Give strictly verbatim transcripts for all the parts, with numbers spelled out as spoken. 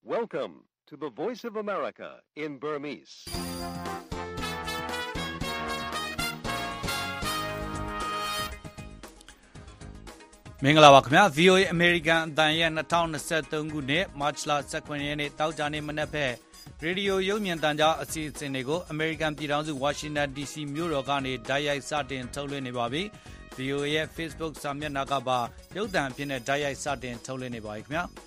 Welcome to the Voice of America in Burmese. ။မင်္ဂလာပါခင်ဗျာ V O A American အတန်ရဲ့twenty twenty-threeခုနှစ် March လnineteenရက်နေ့တောက်ကြနေ့မနက်ဖက်ရေဒီယိုရုပ်မြင်သံကြားအစီအစဉ်တွေကို American ပြည်ထောင်စု Washington D C မြို့တော်ကနေတိုက်ရိုက်စတင်ထုတ်လွှင့်နေပါပြီ။ V O A ရဲ့ Facebook စာမျက်နှာကပါရုပ်သံအဖြစ်နဲ့တိုက်ရိုက်စတင်ထုတ်လွှင့်နေပါပြီခင်ဗျာ။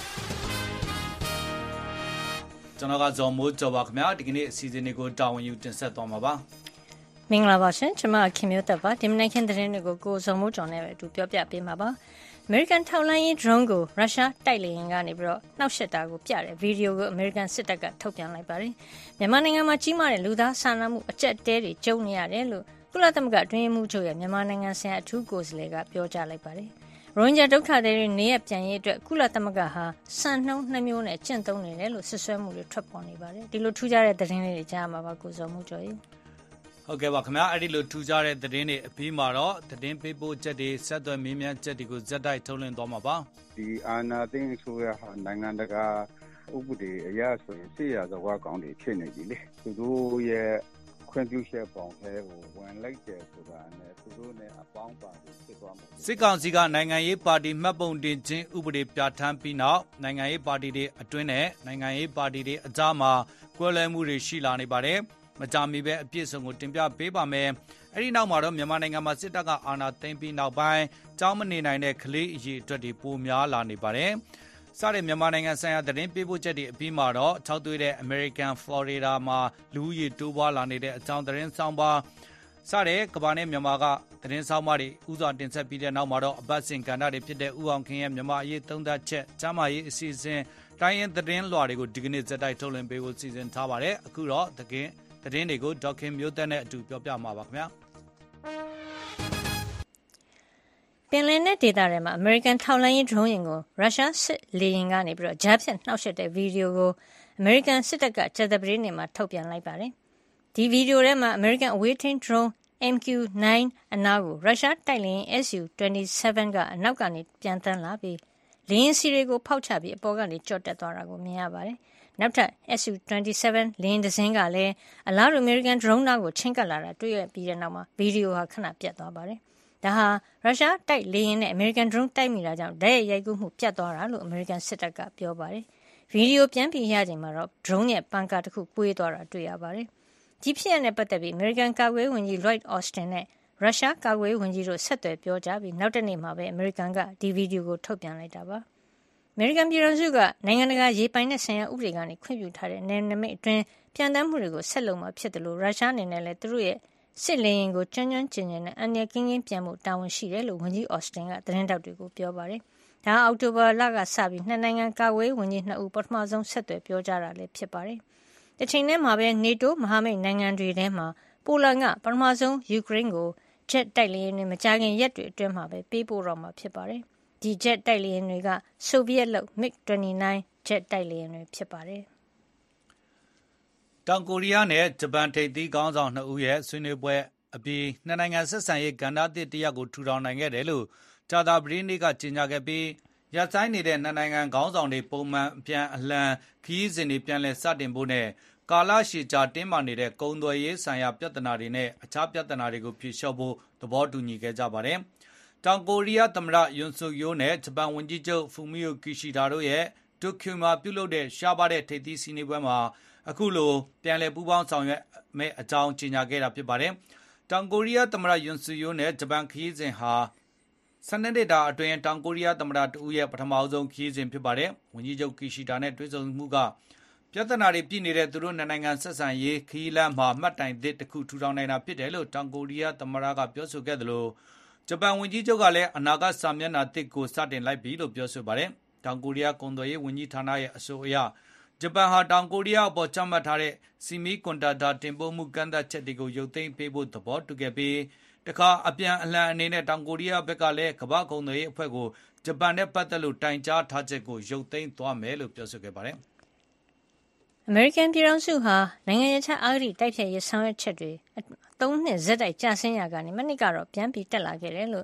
ကျွန်တော်ကဇော်မိုးကျော်ပါခင်ဗျာဒီကနေ့အစီအစဉ်တွေကိုတာဝန်ယူတင်ဆက်သွားမှာပါမင်္ဂလာပါရှင်ကျွန်မခင်မျိုးသက်ပါဒီမနေ့ခင်သတင်းတွေကိုကိုဇော်မိုးကျော်နဲ့ပဲအတူပြောပြပေးမှာပါအမေရိကန်ထောက်လှမ်းရေး drone ကိုရုရှားတိုက်လေယာဉ်ကနေပြီးတော့နှောက်ယှက်တာကိုပြတဲ့ဗီဒီယိုကိုအမေရိကန်စစ်တပ်ကထုတ်ပြန်လိုက်ပါတယ်မြန်မာနိုင်ငံမှာကြီးမားတဲ့လူသားစာနာမှုအကျပ်တဲတွေကျုံနေရတယ်လို့ကုလသမဂ္ဂအတွင်းရေးမှူးချုပ်ရဲ့မြန်မာနိုင်ငံဆိုင်ရာအထူးကိုယ်စားလှယ်ကပြောကြားလိုက်ပါတယ်ရိုဟင်ဂျာဒုက္ခသည်တွေနေရပြန်ရေးအတွက်ကုလသမဂ္ဂဟာစံနှုန်းနှမျိုးနဲ့ကျင့်သုံးနေတယ်လို့ဆွဆွဲမှုတွေထွက်ပေါ်နေပါတယ်ဒီလိုထူးခြားတဲ့သတင်းလေးတွေကြားမှာပါကိုဇော်မိုးကျော်ရေဟုတ်ကဲ့ပါခင်ဗျာအဲ့ဒီလိုထူကြတဲ့သတင်းတွေအပြီးမှာတော့သတင်းပေးပို့ချက်တွေဆက်သွယ်မေးမြန်းချက်တွေကိုဇက်တိုက်ထုတ်လွှင့်သွားမှာပါဒီအာနာသိန်းဆိုရဟာနိုင်ငံတကာဥပဒေအရဆိုရင်စစ်ရာဇဝတ်ကောင်တွေဖြစ်နေပြီလေသူတို့ရဲ့ခွင့်ပြုချက်ပေါင်းထဲကိုဝင်လိုက်တယ်ဆိုတာနဲ့သူတို့နဲ့အပေါင်းပါဖြစ်သွားမှာစစ်ကောင်စီကနိုင်ငံရေးပါတီမှတ်ပုံတင်ခြင်းဥပဒေပြဋ္ဌာန်းပြီးနောက်နိုင်ငံရေးပါတီတွေအတွင်းနဲ့နိုင်ငံရေးပါတီတွေအကြားမှာကွဲလွဲမှုတွေရှိလာနေပါတယ်မကြမီပဲအပြည့်စုံကိုတင်ပြပေးပါမယ်။အဲဒီနောက်မှာတော့မြန်မာနိုင်ငံမှာစစ်တပ်ကအာဏာသိမ်းပြီးနောက်ပိုင်းကြောင်းမနေနိုင်တဲ့ကလေးအရေးအတွက်တွေပိုများလာနေပါတယ်။စတဲ့မြန်မာနိုင်ငံဆိုင်ရာသတင်းပေးပို့ချက်တွေအပြီးမှာတော့၆သွေးတဲ့ American Florida မှာလူဦးရေတိုးပွားလာနေတဲ့အကြောင်းသတင်းဆောင်ပါစတဲ့ကမ္ဘာနဲ့မြန်မာကသတင်းဆောင်ပါတွေဥစွာတင်ဆက်ပြီးတဲ့နောက်မှာတော့အပတ်စဉ်ကဏ္ဍတွေဖြစ်တဲ့ဥအောင်ခင်ရဲ့မြန်မာအရေးသုံးသပ်ချက်ကျမ်းမာရေးအစီအစဉ်တိုင်းရင်သတင်းလွှာတွေကိုဒီကနေ့ဇက်တိုက်ထုတ်လွှင့်ပေးဖို့စီစဉ်ထားပါတယ်။အခုတော့တကင်းသတင်းတွေကိုဒေါက်ခင်မျိုးသက်နဲ့အတူပြောပြမှာပါခင်ဗျာပင်လယ်နက်ဒေသထဲမှာ American ထောက်လှမ်းရေး drone ယာဉ်ကိုရုရှားစစ်လေယာဉ်ကနေပြီးတော့ကြားဖြတ်နှောက်ယှက်တဲ့ဗီဒီယိုကို American စစ်တပ်ကကြာသပတေးနေ့မှာထုတ်ပြန်လိုက်ပါတယ်ဒီဗီဒီယိုထဲမှာ American အဝေးထိန်း drone M Q nine အနားကိုရုရှားတိုက်လေယာဉ် S U twenty-seven ကအနောက်ကနေပြန်တန်းလာပြီးလေယာဉ်စီတွေကိုဖောက်ချပြီးအပေါ်ကနေကြော့တက်သွားတာကိုမြင်ရပါတယ်နောက်ထပ် S U twenty-seven လင်းတစ်စင်းကလည်းအလားတူ American drone နားကိုချင်းကပ်လာတာတွေ့ရပြီးတဲ့နောက်မှာဗီဒီယိုဟာခဏပြတ်သွားပါတယ်။ဒါဟာရုရှားတိုက်လေယာဉ်နဲ့ American drone တိုက်မိတာကြောင့်ဓာတ်ရိုက်ရိုက်ကူးမှုပြတ်သွားတာလို့ American စစ်တပ်ကပြောပါတယ်။ဗီဒီယိုပြန်ပြီးရချိန်မှာတော့ drone ရဲ့ပန်ကာတစ်ခုကွေးသွားတာတွေ့ရပါတယ်။ဒီဖြစ်ရပ်နဲ့ပတ်သက်ပြီး American ကာကွယ်ရေးဝန်ကြီး Lloyd Austin နဲ့ရုရှားကာကွယ်ရေးဝန်ကြီးတို့ဆက်သွယ်ပြောကြားပြီးနောက်တနေ့မှာပဲ American ကဒီဗီဒီယိုကိုထုတ်ပြန်လိုက်တာပါ။အမေရိကန်ပြည်ထောင်စုကနိုင်ငံတကာရေပိုင်နက်ဆိုင်ရာဥပဒေကနေခွင့်ပြုထားတဲ့နယ်နိမိတ်အတွင်းပြန်တမ်းမှုတွေကိုဆက်လုပ်မှာဖြစ်တယ်လို့ရုရှားအနေနဲ့လည်းသူတို့ရဲ့စစ်လေယာဉ်ကိုကျွမ်းကျွမ်းကျင်ကျင်နဲ့အန္တရာယ်ကင်းကင်းပြန်မှုတာဝန်ရှိတယ်လို့ဝန်ကြီးအော်စတင်ကသတင်းတောက်တွေကိုပြောပါတယ်။ဒါအောက်တိုဘာလကစပြီးနှစ်နိုင်ငံကာကွယ်ရေးဝန်ကြီးနှစ်ဦးပထမဆုံးဆက်သွယ်ပြောကြားတာလည်းဖြစ်ပါတယ်။တစ်ချိန်တည်းမှာပဲ NATO မဟာမိတ်နိုင်ငံတွေထဲမှာပိုလန်ကပထမဆုံးယူကရိန်းကိုဂျက်တိုက်လေယာဉ်တွေမကြာခင်ရက်တွေအတွင်းမှာပဲပေးပို့တော့မှာဖြစ်ပါတယ်။ဒီဂျက်တိုက်လေယာဉ်တွေကဆိုဗီယက်လုပ် MiG twenty-nine ဂျက်တိုက်လေယာဉ်တွေဖြစ်ပါတယ်။တောင်ကိုရီးယားနဲ့ဂျပန်ထိပ်သီးခေါင်းဆောင်နှစ်ဦးရဲ့ဆွေးနွေးပွဲအပြီးနှစ်နိုင်ငံဆက်ဆံရေးကဏ္ဍသစ်တစ်ရပ်ကိုထူထောင်နိုင်ခဲ့တယ်လို့ကြာသပတေးနေ့ကကြေညာခဲ့ပြီးရပ်ဆိုင်းနေတဲ့နှစ်နိုင်ငံခေါင်းဆောင်တွေပုံမှန်ပြန်အလှန်ခရီးစဉ်တွေပြန်လည်စတင်ဖို့နဲ့ကာလရှည်ကြာတင်းမာနေတဲ့ကုန်သွယ်ရေးဆိုင်ရာပြဿနာတွေနဲ့အခြားပြဿနာတွေကိုဖြေလျှော့ဖို့သဘောတူညီခဲ့ကြပါတယ်။တောင်ကိုရီးယားသမ္မတယွန်ဆုယိုးနဲ့ဂျပန်ဝန်ကြီးချုပ်ဖူမီယိုကီရှီဒါတို့ရဲ့တိုကျိုမှာပြုလုပ်တဲ့ရှားပါတဲ့ထိပ်သီးဆွေးနွေးပွဲမှာအခုလိုပြန်လည်ပူးပေါင်းဆောင်ရွက်မယ့်အကြောင်းကြေညာခဲ့တာဖြစ်ပါတယ်။တောင်ကိုရီးယားသမ္မတယွန်ဆုယိုးနဲ့ဂျပန်ခရီးစဉ်ဟာဆယ်နှစ်တာအတွင်းတောင်ကိုရီးယားသမ္မတတဦးရဲ့ပထမဆုံးခရီးစဉ်ဖြစ်ပါတယ်။ဝန်ကြီးချုပ်ကီရှီဒါနဲ့တွေ့ဆုံမှုကပြဿနာတွေပြည်နေတဲ့သူတို့နိုင်ငံဆက်ဆံရေးခရီးလမ်းမှာမှတ်တိုင်သစ်တစ်ခုထူထောင်နိုင်တာဖြစ်တယ်လို့တောင်ကိုရီးယားသမ္မတကပြောဆိုခဲ့တယ်လို့ဂျပန်ဝန်ကြီးချုပ်ကလည်းအနာဂတ်စာမျက်နှာတစ်ကိုစတင်လိုက်ပြီလို့ပြောဆိုပါတယ်။တောင်ကိုရီးယားကုန်သွယ်ရေးဝန်ကြီးဌာနရဲ့အဆိုအရဂျပန်ဟာတောင်ကိုရီးယားအပေါ်ချမှတ်ထားတဲ့စီမီကွန်ဒတာတင်ပို့မှုကန့်သတ်ချက်တွေကိုရုပ်သိမ်းပေးဖို့သဘောတူခဲ့ပြီးတခါအပြန်အလှန်အနေနဲ့တောင်ကိုရီးယားဘက်ကလည်းကမ္ဘာကုန်သွယ်ရေးအဖွဲ့ကိုဂျပန်နဲ့ပတ်သက်လို့တိုင်ကြားထားချက်ကိုရုပ်သိမ်းသွားမယ်လို့ပြောဆိုခဲ့ပါတယ်။ American ပြည်ထောင်စုဟာနိုင်ငံရေးချအားဖြင့်တိုက်ဖြတ်ရေးဆောင်ရွက်ချက်တွေသုံးနှစ်ဇက်တိုက်ကျဆင်းရာကနေမနစ်ကတော့ပြန်ပြီးတက်လာခဲ့တယ်လို့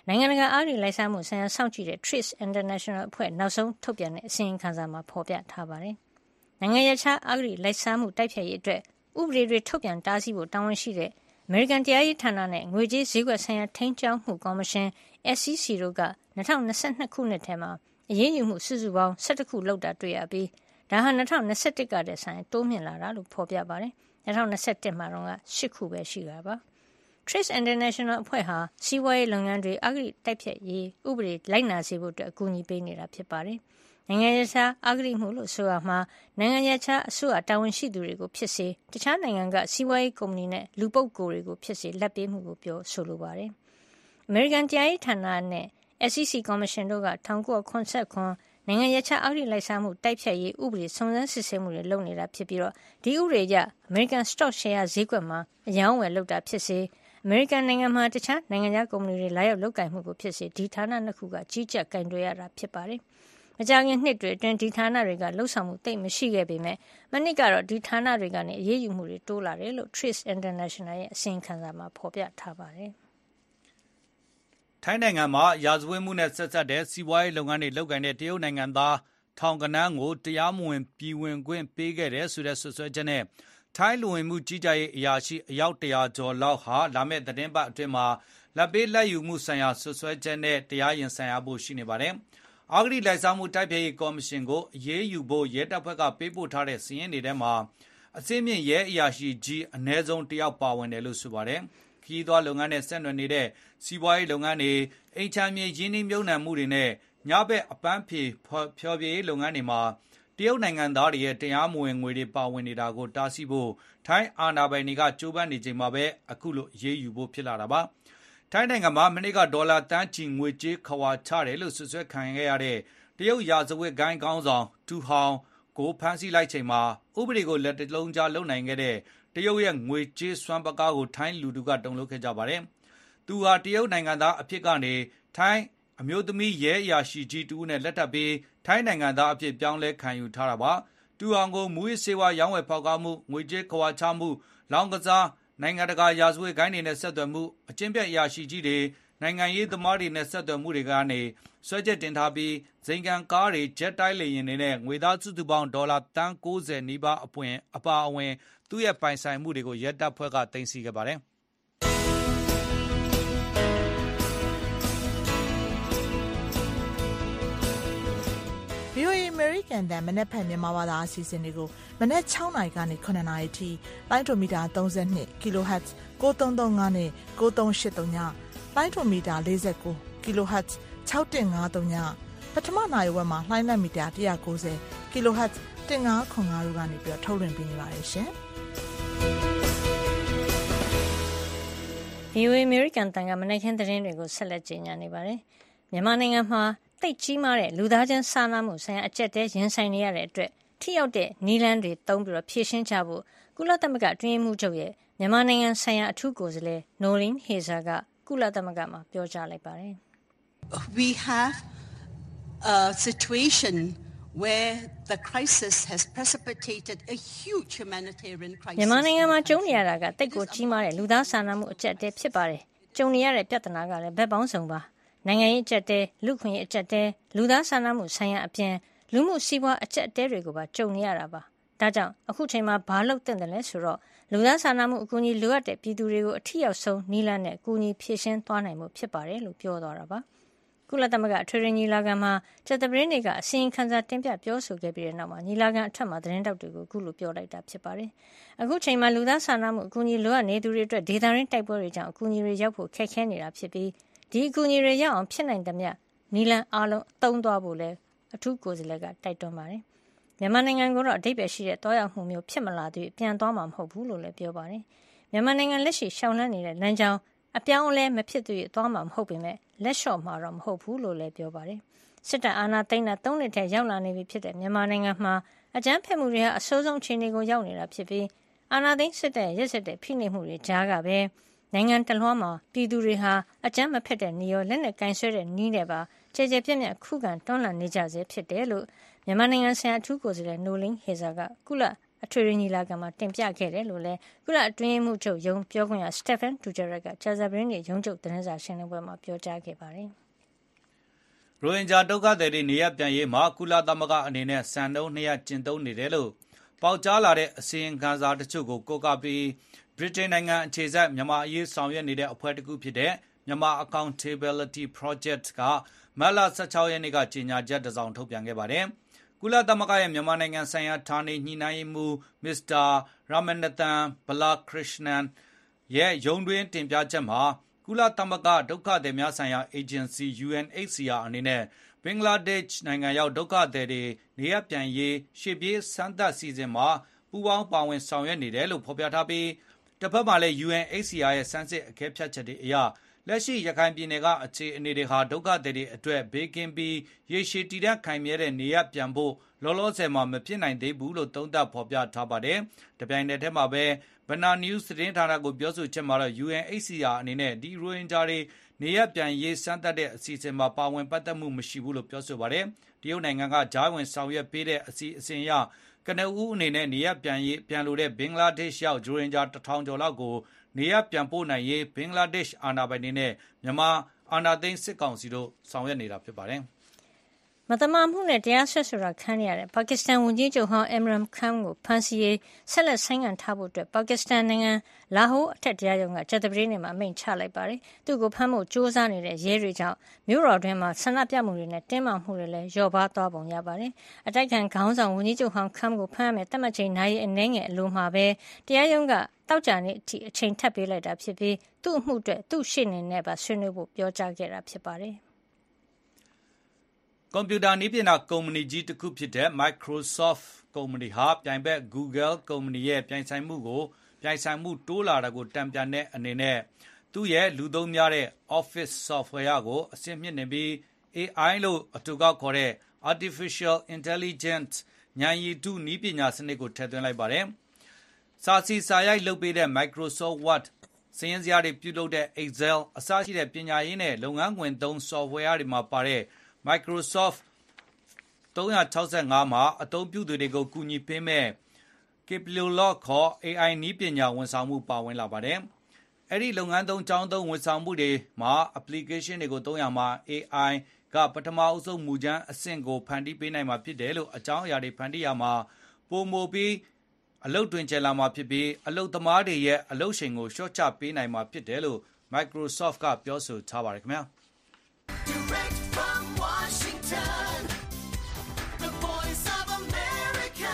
နိုင်ငံတကာအားဖြင့်လိုက်စားမှုဆိုင်ရာစောင့်ကြည့်တဲ့ Trace International အဖွဲ့နောက်ဆုံးထုတ်ပြန်တဲ့အစီရင်ခံစာမှာဖော်ပြထားပါတယ်။နိုင်ငံရခြားအားဖြင့်လိုက်စားမှုတိုက်ဖျက်ရေးအတွက်ဥပဒေတွေထုတ်ပြန်တားဆီးဖို့တာဝန်ရှိတဲ့အမေရိကန်တရားရေးဌာနနဲ့ငွေကြေးဈေးကွက်ဆိုင်ရာထိန်းကျောင်းမှုကော်မရှင် S E C တို့က၂၀၂၂ခုနှစ်ထဲမှာအရေးယူမှုစုစုပေါင်း၁၁ခုလုပ်တာတွေ့ရပြီးဒါဟာ၂၀၂၁ကတည်းကဆိုင်တိုးမြင့်လာတာလို့ဖော်ပြပါတယ်။၂၀၂၁မှာတော့၈ခုပဲရှိတာပါ။ Trace International အဖွဲ့ဟာစီးပွားရေးလုပ်ငန်းတွေအဂတိတိုက်ဖျက်ရေးဥပဒေလိုက်နာစေဖို့အတွက်အကူအညီပေးနေတာဖြစ်ပါတယ်။နိုင်ငံရေးခြားအဂတိမှုလို့ဆိုရမှာနိုင်ငံရေးခြားအစိုးရတာဝန်ရှိသူတွေကိုဖြစ်စေတခြားနိုင်ငံကစီးပွားရေးကုမ္ပဏီနဲ့လူပုဂ္ဂိုလ်တွေကိုဖြစ်စေလက်ပေးမှုကိုပြောဆိုလိုပါတယ်။ အမေရိကန်တရားရေးဌာနနဲ့ S E C ကော်မရှင်တို့က၁၉၇၇နိုင်ငံရေးခြားအဂတိလိုက်စားမှုတိုက်ဖြတ်ရေးဥပဒေစုံစမ်းစစ်ဆေးမှုတွေလုပ်နေတာဖြစ်ပြီးတော့ဒီဥပဒေအရအမေရိကန်စတော့ရှယ်ယာဈေးကွက်မှာအယောင်းဝယ်လုပ်တာဖြစ်စေအမေရိကန်နိုင်ငံမှာတခြားနိုင်ငံခြားကုမ္ပဏီတွေလာရောက်လုပ်ကိုင်မှုကိုဖြစ်စေဒီဌာနနှစ်ခုကကြီးကြပ်ကင်တွယ်ရတာဖြစ်ပါတယ်။မကြာခင်နှစ်တွေအတွင်းဒီဌာနတွေကလှုပ်ဆောင်မှုတိတ်မရှိခဲ့ပေမဲ့မနစ်ကတော့ဒီဌာနတွေကနေအရေးယူမှုတွေတိုးလာတယ်လို့ Trace International ရဲ့အစီရင်ခံစာမှာဖော်ပြထားပါတယ်။ထိုင်းနိုင်ငံမှာရာဇဝတ်မှုနဲ့ဆက်စပ်တဲ့စီးပွားရေးလုပ်ငန်းတွေလုပ်ကိုင်တဲ့တရုတ်နိုင်ငံသားထောင်ကနန်းကိုတရားမဝင်ပြည်ဝင်ခွင့်ပေးခဲ့တယ်ဆိုတဲ့ဆွဆွဲချက်နဲ့ထိုင်းလူဝင်မှုကြီးကြပ်ရေးအရာရှိအယောက်တရာကျော်လောက်ဟာလာမယ့်သတင်းပတ်အတွင်းမှာလက်ပေးလက်ယူမှုဆိုင်ရာဆွဆွဲချက်နဲ့တရားရင်ဆိုင်ရဖို့ရှိနေပါတယ်။အာဂတိလိုက်စားမှုတိုက်ဖျက်ရေးကော်မရှင်ကိုအရေးယူဖို့ရဲတပ်ဖွဲ့ကပေးပို့ထားတဲ့စာရင်းတွေထဲမှာအစင်းမြင့်ရဲအရာရှိကြီးအ ਨੇ ဆုံးတယောက်ပါဝင်တယ်လို့ဆိုပါတယ်။ခီးသွွားလုပ်ငန်းနဲ့ဆက်နွယ်နေတဲ့စီးပွားရေးလုပ်ငန်းတွေအိမ်ချမ်းမြေရင်းနှီးမြှုပ်နှံမှုတွေနဲ့ညဘက်အပန်းဖြေဖျော်ဖြေရေးလုပ်ငန်းတွေမှာတရုတ်နိုင်ငံသားတွေရဲ့တရားမဝင်ငွေတွေပါဝင်နေတာကိုတားဆီးဖို့ထိုင်းအာဏာပိုင်တွေကကြိုးပမ်းနေချိန်မှာပဲအခုလိုအရေးယူဖို့ဖြစ်လာတာပါ။ထိုင်းနိုင်ငံမှာမနေ့ကဒေါ်လာတန်းချီငွေကြေးခဝါချတယ်လို့ဆွဆွဲခံခဲ့ရတဲ့တရုတ်ရာဇဝတ်ဂိုင်းခေါင်းဆောင်တူဟောင်ကိုဖမ်းဆီးလိုက်ချိန်မှာဥပဒေကိုလက်တလုံးကြားလုံနိုင်ခဲ့တဲ့တရုတ်ရဲ့ငွေကြေးစွမ်းပကားကိုထိုင်းလူထုကတုံ့လုပ်ခဲ့ကြပါတယ်။သူဟာတရုတ်နိုင်ငံသားအဖြစ်ကနေထိုင်းအမျိုးသမီးရဲအရာရှိကြီးတူနဲ့လက်ထပ်ပြီးထိုင်းနိုင်ငံသားအဖြစ်ပြောင်းလဲခံယူထားတာပါ။တူအောင်ကိုမူရစ်စေဝါရောင်းဝယ်ဖောက်ကားမှုငွေကြေးခွာချမှုလောင်ကစားနိုင်ငံတကာရာဇဝတ်ဂိုင်းတွေနဲ့ဆက်သွယ်မှုအကျင့်ပြတ်အရာရှိကြီးတွေနိုင်ငံရေးသမားတွေနဲ့ဆက်သွယ်မှုတွေကနေဆွဲချက်တင်ထားပြီးဇိမ်ခံကားတွေဂျက်တိုက်လေယာဉ်တွေနဲ့ငွေသားစုစုပေါင်းဒေါ်လာတန်း၉၀နီးပါးအပွင့်အပါအဝင်သူ့ရဲ့ပိုင်ဆိုင်မှုတွေကိုရဲတပ်ဖွဲ့ကသိမ်းဆည်းခဲ့ပါတယ်။ဗွီအိုအေ American တန်မနက်ဖြန်မြန်မာဘာသာအစီအစဉ်တွေကိုမနက်၆နာရီကနေ၇နာရီထိလိုင်းဒိုမီတာ၃၂ kHz ၉၃၃၅နဲ့၉၃၈၃ညလိုင်းဒိုမီတာ၄၉ kHz ၆၁၅၃ညပထမနာရီဝက်မှာလိုင်းလက်မီတာ၁၉၀ kHz ၁၅၇၅တို့ကနေပြီးတော့ထုတ်လွှင့်ပေးနေပါတယ်ရှင်။ဗွီအိုအေ American တန်ကမနက်ခင်းသတင်းတွေကိုဆက်လက်ကြေညာနေပါတယ်။မြန်မာနိုင်ငံမှာသိပ်ကြီးမားတဲ့လူသားချင်းစာနာမှုဆိုင်ရာအကျပ်တဲရင်ဆိုင်နေရတဲ့အတွက်ထိရောက်တဲ့နည်းလမ်းတွေသုံးပြီးတော့ဖြေရှင်းကြဖို့ကုလသမဂ္ဂအတွင်းရေးမှူးချုပ်ရဲ့မြန်မာနိုင်ငံဆိုင်ရာအထူးကိုယ်စားလှယ် Noeleen Heyzer ကကုလသမဂ္ဂမှာပြောကြားလိုက်ပါတယ်။ We have a situation where the crisis has precipitated a huge humanitarian crisis. မြန်မာနိုင်ငံမှာကျုံနေရတာကတိတ်ကိုကြီးမားတဲ့လူသားစာနာမှုအကျပ်အတဲဖြစ်ပါတယ်။ကျုံနေရတဲ့ပြဿနာကလည်းဘက်ပေါင်းစုံပါ။နိုင်ငံရေးအကျပ်တဲလူခွင့်ရေးအကျပ်တဲလူသားစာနာမှုဆိုင်ရာအပြင်လူမှုစီးပွားအကျပ်တဲတွေကိုပါကြုံနေရတာပါဒါကြောင့်အခုချိန်မှာဘာလုပ်တင်တယ်လဲဆိုတော့လူသားစာနာမှုအကူအညီလိုအပ်တဲ့ပြည်သူတွေကိုအထီးရောက်ဆုံးနီးလန်းနဲ့အကူအညီဖြည့်ရှင်းသွားနိုင်မှုဖြစ်ပါတယ်လို့ပြောသွားတာပါကုလသမဂ္ဂအထွေထွေညီလာခံမှာကျက်တပရင်းတွေကအစီရင်ခံစာတင်ပြပြောဆိုခဲ့ပြီးတဲ့နောက်မှာညီလာခံအထက်မှာသတင်းတောက်တွေကိုအခုလိုပြောလိုက်တာဖြစ်ပါတယ်အခုချိန်မှာလူသားစာနာမှုအကူအညီလိုအပ်နေသူတွေအတွက်ဒေသရင်းတိုက်ပွဲတွေကြောင့်အကူအညီတွေရောက်ဖို့ခက်ခဲနေတာဖြစ်ပြီးဒီအကူအညီတွေရောက်အောင်ဖြစ်နိုင်သမျှနီလန်အားလုံးအသုံးသွားဖို့လဲအထူးကိုယ်စားလှယ်ကတိုက်တွန်းပါတယ်မြန်မာနိုင်ငံကတော့အဓိပ္ပာယ်ရှိတဲ့တောရောက်မှုမျိုးဖြစ်မလာသေးပြန်သွားမှာမဟုတ်ဘူးလို့လည်းပြောပါတယ်မြန်မာနိုင်ငံလက်ရှိရှောင်လန်းနေတဲ့လမ်းကြောင်းအပြောင်းအလဲမဖြစ်သေးသွားမှာမဟုတ်ပေမဲ့လက်လျှော့မှာတော့မဟုတ်ဘူးလို့လည်းပြောပါတယ်စစ်တပ်အာဏာသိမ်းတာ၃နှစ်ထဲရောက်လာနေပြီဖြစ်တဲ့မြန်မာနိုင်ငံမှာအကြမ်းဖက်မှုတွေဟာအဆိုးဆုံးအခြေအနေကိုရောက်နေတာဖြစ်ပြီးအာဏာသိမ်းစစ်တပ်ရက်စက်တဲ့ဖိနှိပ်မှုတွေကြားကပဲနိုင်ငံတလွှားမှာပြည်သူတွေဟာအကြမ်းမဖက်တဲ့နေရောလက်နဲ့ကင်ဆွဲတဲ့နီးနဲ့ပါကြဲကြဲပြန့်ပြန့်ခုခံတွန်းလှန်နေကြစေဖြစ်တယ်လို့မြန်မာနိုင်ငံဆိုင်ရာအထူးကိုယ်စားလှယ်နိုလင်းဟေဇာကကုလအထွေထွေညီလာခံမှာတင်ပြခဲ့တယ်လို့လည်းကုလအတွင်းရေးမှူးချုပ်ရုံးပြောခွင့်ရ Stephen Dujarric ကကြာသပတေးနေ့ရုံးချုပ်သတင်းစာရှင်းလင်းပွဲမှာပြောကြားခဲ့ပါတယ်။ရိုဟင်ဂျာဒုက္ခသည်တွေနေရပ်ပြန်ရေးမှာကုလသမဂ္ဂအနေနဲ့စံနှုန်းနှစ်ရပ်ကျင့်သုံးနေတယ်လို့ပေါက်ကြားလာတဲ့အစီရင်ခံစာတချို့ကိုကိုးကားပြီးဗြိတိန်နိုင်ငံအခြေစိုက်မြန်မာအရေးဆောင်ရွက်နေတဲ့အဖွဲ့တစ်ခုဖြစ်တဲ့မြန်မာ Accountability Project ကမတ်လ၁၆ရက်နေ့ကကြေညာချက်တစ်စောင်ထုတ်ပြန်ခဲ့ပါတယ်။ကုလသမဂ္ဂရဲ့မြန်မာနိုင်ငံဆိုင်ရာဌာနေညှိနှိုင်းရေးမှူးမစ္စတာ Ramanathan Balakrishnan ရဲ့ရုံးတွင်းတင်ပြချက်မှာကုလသမဂ္ဂဒုက္ခသည်များဆိုင်ရာအေဂျင်စီ U N H C R အနေနဲ့ဘင်္ဂလားဒေ့ရှ်နိုင်ငံရောက်ဒုက္ခသည်တွေနေရပ်ပြန်ရေးရှေ့ပြေးစမ်းသပ်စီစဉ်မှာပူးပေါင်းပါဝင်ဆောင်ရွက်နေတယ်လို့ဖော်ပြထားပြီးတစ်ဖက်မှာလည်း U N H C R ရဲ့စမ်းစစ်အကဲဖြတ်ချက်တွေအရလက်ရှိရခိုင်ပြည်နယ်ကအခြေအနေတွေဟာဒုက္ခသည်တွေအတွက်ဘေးကင်းပြီးရေရှည်တည်တံ့ခိုင်မြဲတဲ့နေရပ်ပြန်ဖို့လောလောဆယ်မှာမဖြစ်နိုင်သေးဘူးလို့သုံးသပ်ဖော်ပြထားပါတယ်။တပြိုင်နက်တည်းမှာပဲ Bana News သတင်းဌာနကိုပြောဆိုချက်မှာတော့ U N H C R အနေနဲ့ဒီရိုဟင်ဂျာတွေနေရပ်ပြန်ရေးစမ်းသပ်တဲ့အစီအစဉ်မှာပါဝင်ပတ်သက်မှုမရှိဘူးလို့ပြောဆိုပါတယ်။တရုတ်နိုင်ငံကဂျားဝင်ဆောင်ရွက်ပေးတဲ့အစီအစဉ်အရကနဦးအနေနဲ့နေရပ်ပြန်ရေးပြန်လိုတဲ့ဘင်္ဂလားဒေ့ရှ်ရောက်ရိုဟင်ဂျာတစ်ထောင်ကျော်လောက်ကိုနေရပ်ပြန်ပို့နိုင်ရေးဘင်္ဂလားဒေ့ရှ်အာဏာပိုင်တွေနဲ့မြန်မာအာဏာသိမ်းစစ်ကောင်စီတို့ဆောင်ရွက်နေတာဖြစ်ပါတယ်မတမာမှုနဲ့တရားစွဲဆိုတာခံရတဲ့ပါကစ္စတန်ဝန်ကြီးချုပ်ဟောင်း Imran Khan ကိုဖမ်းဆီးရေးဆက်လက်ဆိုင်းငံ့ထားဖို့အတွက်ပါကစ္စတန်နိုင်ငံလာဟိုအထက်တရားရုံးကကြာသပတေးနေ့မှာအမိန့်ချလိုက်ပါတယ်။သူ့ကိုဖမ်းဖို့ကြိုးစားနေတဲ့ရဲတွေကြောင့်မြို့တော်တွင်းမှာဆန္ဒပြမှုတွေနဲ့တင်းမာမှုတွေလည်းလျော့ပါးသွားပုံရပါတယ်။အတိုက်ခံခေါင်းဆောင်ဝန်ကြီးချုပ်ဟောင်း Khan ကိုဖမ်းရမယ့်တတ်မှတ်ချိန်နာရီအနည်းငယ်အလိုမှာပဲတရားရုံးကတောက်ကြနေ့အထိအချိန်ထပ်ပေးလိုက်တာဖြစ်ပြီးသူ့အမှုအတွက်သူ့ရှေ့နေနဲ့ပါဆွေးနွေးဖို့ပြောကြားခဲ့တာဖြစ်ပါတယ်။ကွန်ပျူတာနည်းပညာကုမ္ပဏီကြီးတစ်ခုဖြစ်တဲ့ Microsoft ကုမ္ပဏီဟာပြိုင်ဘက် Google ကုမ္ပဏီရဲ့ပြိုင်ဆိုင်မှုကိုပြိုင်ဆိုင်မှုတိုးလာတာကိုတံပြန်တဲ့အနေနဲ့သူ့ရဲ့လူသုံးများတဲ့ Office software ကိုအဆင့်မြင့်နေပြီး A I လို့အတူကောက်ခေါ်တဲ့ Artificial Intelligence ဉာဏ်ရည်တုနည်းပညာစနစ်ကိုထည့်သွင်းလိုက်ပါတယ်။စာစီစာရိုက်လုပ်ပေးတဲ့ Microsoft Word စာရင်းဇယားတွေပြုလုပ်တဲ့ Excel အစရှိတဲ့ပညာရေးနဲ့လုပ်ငန်းခွင်သုံး software တွေမှာပါတဲ့Microsoft သုံး၆၅မှာအသုံးပြုသူတွေကိုကူညီပေးမဲ့ Keylock ခေါ် A I နည်းပညာဝန်ဆောင်မှုပါဝင်လာပါတယ်။အဲ့ဒီလုပ်ငန်းသုံးကျောင်းသုံးဝန်ဆောင်မှုတွေမှာ application တွေကိုသုံးရမှာ A I ကပထမအဆုံးမူကြမ်းအဆင့်ကိုဖန်တီးပေးနိုင်မှာဖြစ်တယ်လို့အကြောင်းအရာတွေဖန်တီးရမှာပုံမူပြီးအလုပ်တွင်ကျလာမှာဖြစ်ပြီးအလုပ်သမားတွေရဲ့အလုပ်ချိန်ကိုလျှော့ချပေးနိုင်မှာဖြစ်တယ်လို့ Microsoft ကပြောဆိုထားပါတယ်ခင်ဗျာ။ Direct from Washington, the voice of America,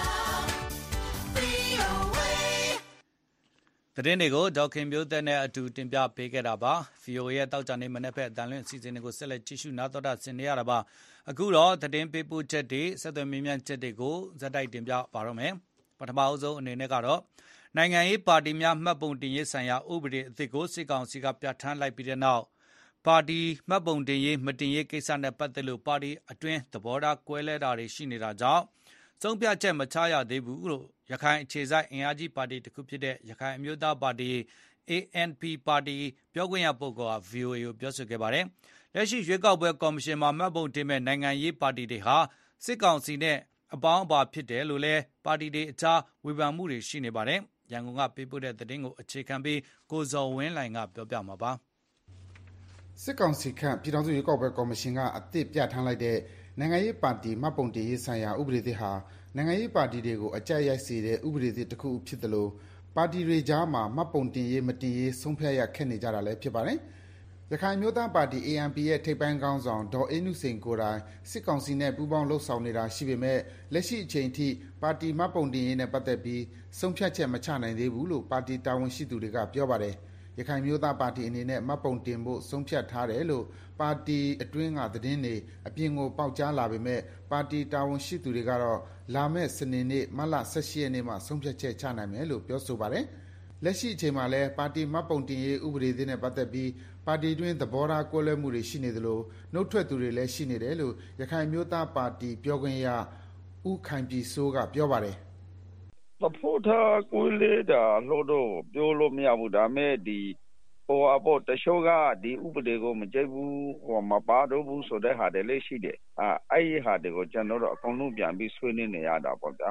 V O A သတင်းတွေကိုဒေါက်ခင်မျိုးသက်နဲ့အတူတင်ပြပေးခဲ့တာပါ V O A ရဲ့တောက်ကြနေမနေ့ဖက်အတန်လွင့်အစီအစဉ်တွေကိုဆက်လက်ကြည့်ရှုနားတော်တာဆင်နေရတာပါအခုတော့သတင်းပေးပို့ချက်တွေဆက်သွယ်မြင်းမြန်းချက်တွေကိုဇက်တိုက်တင်ပြပါတော့မယ်ပထမအဆုံးအနေနဲ့ကတော့နိုင်ငံရေးပါတီများမှတ်ပုံတင်ရေးဆိုင်ရာဥပဒေအသစ်ကိုစစ်ကောင်စီကပြဋ္ဌာန်းလိုက်ပြီးတဲ့နောက်ပါတီမှတ်ပုံတင်ရေးမတင်ရေးကိစ္စနဲ့ပတ်သက်လို့ပါတီအတွင်းသဘောထားကွဲလွဲတာတွေရှိနေတာကြောင့်ဆုံးဖြတ်ချက်မချရသေးဘူးလို့ရခိုင်အခြေစိုက်အင်အားကြီးပါတီတစ်ခုဖြစ်တဲ့ရခိုင်အမျိုးသားပါတီ A N P ပါတီပြောခွင့်ရပုဂ္ဂိုလ်က V O A ကိုပြောဆိုခဲ့ပါတယ်။လက်ရှိရွေးကောက်ပွဲကော်မရှင်မှာမှတ်ပုံတင်မဲ့နိုင်ငံရေးပါတီတွေဟာစစ်ကောင်စီနဲ့အပေါင်းအပါဖြစ်တယ်လို့လည်းပါတီတွေအကြားဝေဖန်မှုတွေရှိနေပါတယ်။ရန်ကုန်ကပေးပို့တဲ့သတင်းကိုအခြေခံပြီးကိုဇော်ဝင်းလှိုင်ကပြောပြမှာပါ။စစ်ကောင်စီခန့်ပြည်ထောင်စုရွေးကောက်ပွဲကော်မရှင်ကအသစ်ပြဋ္ဌာန်းလိုက်တဲ့နိုင်ငံရေးပါတီမှတ်ပုံတင်ရေးဆိုင်ရာဥပဒေသစ်ဟာနိုင်ငံရေးပါတီတွေကိုအကြက်ရိုက်စေတဲ့ဥပဒေသစ်တစ်ခုဖြစ်သလိုပါတီတွေကြားမှာမှတ်ပုံတင်ရေးမတင်ရေးဆုံးဖြတ်ရခက်နေကြတာလည်းဖြစ်ပါတယ်။ရခိုင်မျိုးသားပါတီ A N P ရဲ့ထိပ်ပိုင်းခေါင်းဆောင်ဒေါ်အေးနုစိန်ကိုယ်တိုင်စစ်ကောင်စီနဲ့ပူးပေါင်းလှုပ်ဆောင်နေတာရှိပေမဲ့လက်ရှိအချိန်ထိပါတီမှတ်ပုံတင်ရေးနဲ့ပတ်သက်ပြီးဆုံးဖြတ်ချက်မချနိုင်သေးဘူးလို့ပါတီတာဝန်ရှိသူတွေကပြောပါတယ်။ရခိုင်မျိုးသားပါတီအနေနဲ့မှတ်ပုံတင်ဖို့ဆုံးဖြတ်ထားတယ်လို့ပါတီအတွင်းကသတင်းတွေအပြင်ကိုပေါက်ကြားလာပေမဲ့ပါတီတာဝန်ရှိသူတွေကတော့လာမယ့်စနေနေ့မတ်လ၁၈ရက်နေ့မှာဆုံးဖြတ်ချက်ချနိုင်မယ်လို့ပြောဆိုပါတယ်။လက်ရှိအချိန်မှာလည်းပါတီမှတ်ပုံတင်ရေးဥပဒေသစ်နဲ့ပတ်သက်ပြီးပါတီတွင်းသဘောထားကွဲလွဲမှုတွေရှိနေသလိုနှုတ်ထွက်သူတွေလည်းရှိနေတယ်လို့ရခိုင်မျိုးသားပါတီပြောခွင့်ရဦးခိုင်ပြည်စိုးကပြောပါတယ်သဖို့ထားကိုလေတာလို့တော့ပြောလို့မရဘူးဒါမဲ့ဒီဟိုအပေါ်တချို့ကဒီဥပဒေကိုမကြိုက်ဘူးဟိုမပါတော့ဘူးဆိုတဲ့ဟာတွေလည်းရှိတယ်အဲအဲ့ဒီဟာတွေကိုကျွန်တော်တို့အကုန်လုံးပြန်ပြီးဆွေးနွေးနေရတာပေါ့ဗျာ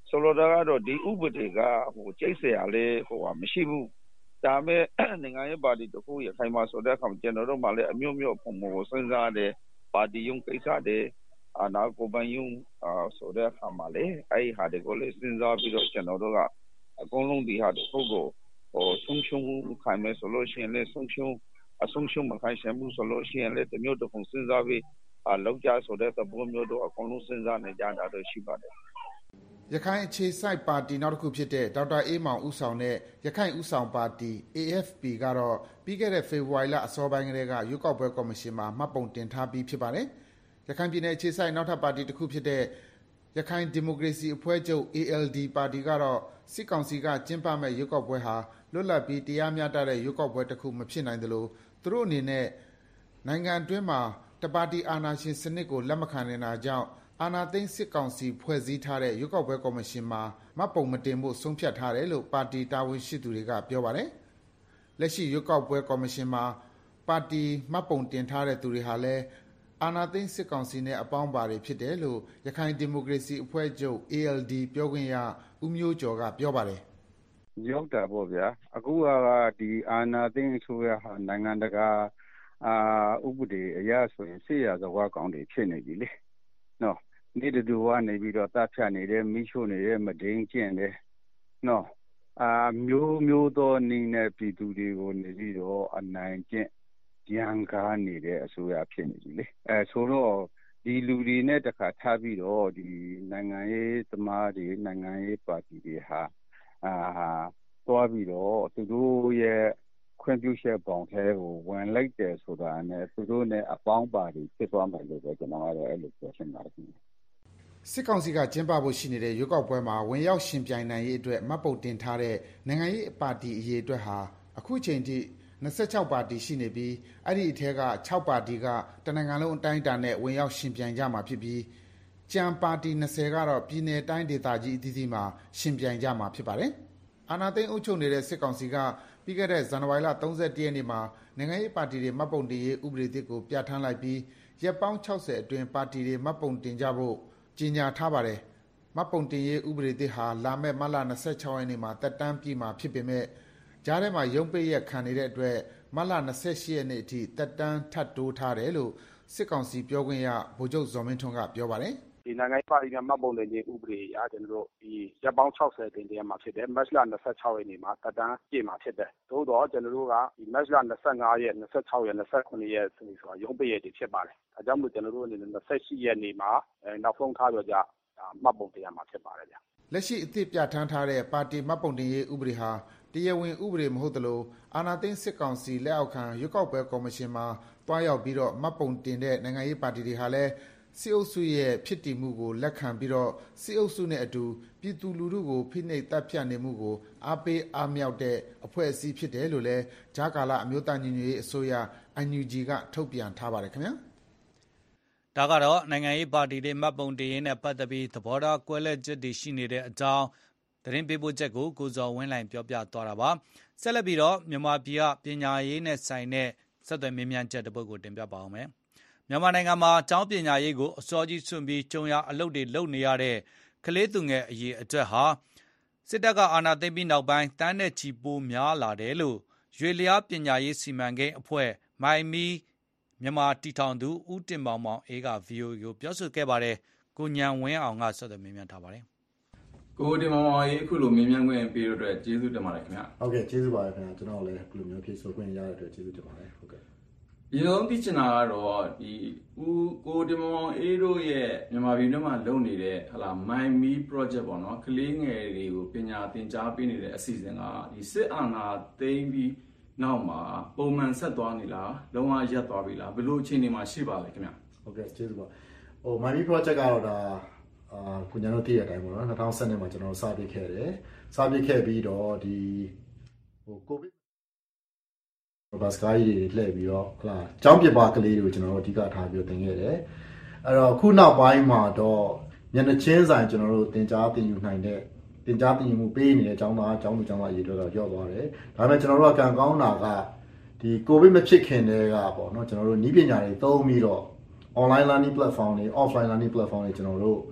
ဆိုလိုတာကတော့ဒီဥပဒေကဟိုကျိတ်เสียလေဟိုမရှိဘူးဒါမဲ့နိုင်ငံရေးပါတီတခုရခိုင်မှာဆိုတဲ့အခါကျွန်တော်တို့မှလည်းအမျိုးမျိုးပုံပုံစဉ်းစားတယ်ပါတီယုံကိစ္စတွေအာနာကိုပန်ယုံအာဆိုတဲ့အခါမှာလေအဲ့ဟာတွေကိုလည်းစဉ်းစားပြီးတော့ကျွန်တော်တို့ကအကုန်လုံးဒီဟာတခုကိုဟိုဆုံးရှုံးခိုင်မဲ့ဆိုလို့ရှိရင်လည်းဆုံးရှုံးအဆုံးရှုံးမခိုင်မှုဆိုလို့ရှိရင်လည်းတမျိုးတစ်ခုစဉ်းစားပြီးအလောက်ကြဆိုတဲ့သဘောမျိုးတော့အကုန်လုံးစဉ်းစားနေကြတာတော့ရှိပါတယ်ရခိုင်အခြေစိုက်ပါတီနောက်တစ်ခုဖြစ်တဲ့ဒေါက်တာအေးမောင်ဦးဆောင်တဲ့ရခိုင်ဦးဆောင်ပါတီ A F P ကတော့ပြီးခဲ့တဲ့ဖေဖော်ဝါရီလအစောပိုင်းကတည်းကရွေးကောက်ပွဲကော်မရှင်မှာမှတ်ပုံတင်ထားပြီးဖြစ်ပါတယ်ရခိုင်ပြည်နယ်အခြေစိုက်နောက်ထပ်ပါတီတစ်ခုဖြစ်တဲ့ရခိုင်ဒီမိုကရေစီအဖွဲ့ချုပ် A L D ပါတီကတော့စစ်ကောင်စီကကျင်းပမဲ့ရွေးကောက်ပွဲဟာလွတ်လပ်ပြီးတရားမျှတတဲ့ရွေးကောက်ပွဲတစ်ခုမဖြစ်နိုင်သလိုသူတို့အနေနဲ့နိုင်ငံအတွင်းမှာတပါတီအာဏာရှင်စနစ်ကိုလက်မခံနေတာကြောင့်အာဏာသိမ်းစစ်ကောင်စီဖွဲ့စည်းထားတဲ့ရွေးကောက်ပွဲကော်မရှင်မှာမှတ်ပုံမတင်ဖို့ဆုံးဖြတ်ထားတယ်လို့ပါတီတာဝန်ရှိသူတွေကပြောပါတယ်။လက်ရှိရွေးကောက်ပွဲကော်မရှင်မှာပါတီမှတ်ပုံတင်ထားတဲ့သူတွေဟာလည်းအာဏာသိမ်းစစ်ကောင်စီနဲ့အပေါင်းပါတွေဖြစ်တယ်လို့ရခိုင်ဒီမိုကရေစီအဖွဲ့ချုပ် A L D ပြောခွင့်ရဦးမျိုးကျော်ကပြောပါတယ်။ရောက်တာပေါ့ဗျာ။အခုကဒီအာဏာသိမ်းဆိုရဟာနိုင်ငံတကာအာဥပဒေအရဆိုရင်ဆေးရသဝကောင်းတွေဖြစ်နေပြီလေ။နော်နေ့တူကနေပြီးတော့တပ်ဖြတ်နေတဲ့မိရှို့နေတဲ့မဒိန်ကျင့်တယ်နော်အာမျိုးမျိုးသောနေနဲ့ပြည်သူတွေကိုနေပြီးတော့အနိုင်ကျင့်ရန်ကားနေတဲ့အစိုးရဖြစ်နေပြီလေအဲဆိုတော့ဒီလူတွေနဲ့တခါထားပြီးတော့ဒီနိုင်ငံရေးသမားတွေနိုင်ငံရေးပါတီတွေဟာအာတွားပြီးတော့သူတို့ရဲ့ခွင့်ပြုချက်ပေါင်းထဲကိုဝင်လိုက်တယ်ဆိုတာနဲ့သူတို့နဲ့အပေါင်းပါတွေဖြစ်သွားမယ်လို့ပဲကျွန်တော်ကတော့အဲ့လိုပြောချင်ပါတယ်စစ်ကောင်စီကကျင်းပဖို့ရှိနေတဲ့ရွေးကောက်ပွဲမှာဝင်ရောက်ရှင်ပြိုင်နိုင်ရေးအတွက်မှတ်ပုံတင်ထားတဲ့နိုင်ငံရေးပါတီအရေးအတွက်ဟာအခုချိန်ထိ၂၆ပါတီရှိနေပြီးအဲ့ဒီအထက်က၆ပါတီကတနိုင်ငံလုံးအတိုင်းအတာနဲ့ဝင်ရောက်ရှင်ပြိုင်ကြမှာဖြစ်ပြီးကြံပါတီ၂၀ကတော့ပြည်내တိုင်းဒေသကြီးအသီးသီးမှာရှင်ပြိုင်ကြမှာဖြစ်ပါတယ်။အာဏာသိမ်းအုပ်ချုပ်နေတဲ့စစ်ကောင်စီကပြီးခဲ့တဲ့ဇန်နဝါရီလ၃၁ရက်နေ့မှာနိုင်ငံရေးပါတီတွေမှတ်ပုံတင်ရေးဥပဒေသစ်ကိုပြဋ္ဌာန်းလိုက်ပြီးရက်ပေါင်း၆၀အတွင်းပါတီတွေမှတ်ပုံတင်ကြဖို့ကြေညာထားပါတယ်။မှတ်ပုံတင်ရေးဥပဒေသစ်ဟာလာမယ့်မတ်လ၂၆ရက်နေ့မှာတက်တန်းပြည့်မှာဖြစ်ပေမဲ့ကြားထဲမှာရုံးပိတ်ရက်ခံနေတဲ့အတွက်မတ်လ၂၈ရက်နေ့အထိတက်တန်းထပ်တိုးထားတယ်လို့စစ်ကောင်စီပြောခွင့်ရဗိုလ်ချုပ်ဇော်မင်းထွန်းကပြောပါတယ်။ဒီနိုင်ငံရေးပါတီများမှတ်ပုံတင်ခြင်းဥပဒေအရကျွန်တော်တို့ဒီရက်ပေါင်း၆၀တင်တင်မှာဖြစ်တယ်မတ်လ၂၆ရက်နေ့မှာတက်တန်းပြည့်မှာဖြစ်တယ်။သို့တော့ကျွန်တော်တို့ကဒီမတ်လ၂၅ရက်၂၆ရက်၂၈ရက်ဆိုပြီးဆိုတာရုံးပိတ်ရက်တွေဖြစ်ပါတယ်။ဒါကြောင့်မို့ကျွန်တော်တို့အနေနဲ့၂၈ရက်နေ့မှာအဲနောက်ဆုံးထားရကြမှတ်ပုံတင်ရမှာဖြစ်ပါတယ်ဗျ။လက်ရှိအသစ်ပြဋ္ဌာန်းထားတဲ့ပါတီမှတ်ပုံတင်ရေးဥပဒေဟာတရားဝင်ဥပဒေမဟုတ်သလိုအာဏာသိမ်းစစ်ကောင်စီလက်အောက်ခံရွေးကောက်ပွဲကော်မရှင်မှာတွားရောက်ပြီးတော့မှတ်ပုံတင်တဲ့နိုင်ငံရေးပါတီတွေဟာလည်းစစ်အုပ်စုရဲ့ဖြစ်တည်မှုကိုလက်ခံပြီးတော့စစ်အုပ်စုနဲ့အတူပြည်သူလူထုကိုဖိနှိပ်တပ်ဖြတ်နေမှုကိုအားပေးအားမြောက်တဲ့အဖွဲ့အစည်းဖြစ်တယ်လို့လည်းဂျာကာလာအမျိုးသားညီညွတ်ရေးအစိုးရ N U G ကထုတ်ပြန်ထားပါတယ်ခင်ဗျာဒါကတော့နိုင်ငံရေးပါတီတွေမှတ်ပုံတင်ရေးနဲ့ပတ်သက်ပြီးသဘောထားကွဲလွဲချက်တွေရှိနေတဲ့အကြောင်းသတင်းပေးပို့ချက်ကိုကိုဇော်ဝင်းလှိုင်ပြောပြသွားတာပါဆက်လက်ပြီးတော့မြန်မာပြည်ကပညာရေးနဲ့ဆိုင်တဲ့ဆက်သွယ်မြင်းမြန်းချက်တစ်ပုဒ်ကိုတင်ပြပါအောင်မယ်မြန်မာနိုင်ငံမှာကျောင်းပညာရေးကိုအစောကြီးစွန့်ပြီးကြုံရအလုပ်တွေလုပ်နေရတဲ့ကလေးသူငယ်အရေးအတွက်ဟာစစ်တပ်ကအာဏာသိမ်းပြီးနောက်ပိုင်းတန်းနဲ့ချီပိုများလာတယ်လို့ရွေလျားပညာရေးစီမံကိန်းအဖွဲ့မိုင်မီမြန်မာတီထောင်သူဦးတင်မောင်မောင်အေးက ဗီအိုအေ ကိုပြောဆိုခဲ့ပါတယ်ကိုညံဝင်းအောင်ကဆက်သွယ်မြင်းမြန်းထားပါတယ်ကိုတင်မောင်မောင်အေးအခုလိုမြင်းမြန်းခွင့်ပေးတဲ့အတွက်ကျေးဇူးတင်ပါတယ်ခင်ဗျဟုတ်ကဲ့ကျေးဇူးပါတယ်ခင်ဗျကျွန်တော်လည်းအခုလိုမျိုးဖြည့်ဆို့ခွင့်ရတဲ့အတွက်ကျေးဇူးတင်ပါတယ်ဟုတ်ကဲ့ဒီလိုသိချင်တာကတော့ဒီဦးကိုတင်မောင်မောင်အေးတို့ရဲ့မြန်မာပြည်ထဲမှာလုပ်နေတဲ့ဟလာ My Me Project ပေါ့နော်ကလေးငယ်တွေကိုပညာသင်ကြားပေးနေတဲ့အစီအစဉ်ကဒီစစ်အာဏာသိမ်းပြီးနောက်မှာပုံမှန်ဆက်သွားနေလားလုံးဝရပ်သွားပြီလားဘယ်လိုအခြေအနေမှာရှိပါလဲခင်ဗျဟုတ်ကဲ့ကျေးဇူးပါဟို My Me Project ကတော့ဒါအာခုညတို့သိတဲ့အတိုင်းပေါ့နော်၂၀၁၂မှာကျွန်တော်စပစ်ခဲ့တယ်စပစ်ခဲ့ပြီးတော့ဒီဟိုကိုဗစ်ဘာစကားကြီးတွေလှည့်ပြီးတော့ဟလာကျောင်းပြပကလေးတွေကိုကျွန်တော်တို့အဓိကထားပြီးသင်ခဲ့တယ်အဲ့တော့ခုနောက်ပိုင်းမှာတော့ညနေချင်းဆိုင်ကျွန်တော်တို့သင်ကြားသင်ယူနိုင်တဲ့သင်ကြားသင်ယူမှုပေးနေတဲ့ကျောင်းသားကျောင်းသူကျောင်းသားအရေးတော့ကြော့သွားတယ်ဒါပေမဲ့ကျွန်တော်တို့ကကံကောင်းတာကဒီကိုဗစ်မဖြစ်ခင်တည်းကပေါ့နော်ကျွန်တော်တို့နည်းပညာတွေသုံးပြီးတော့ online learning platform တွေ offline learning platform တွေကျွန်တော်တို့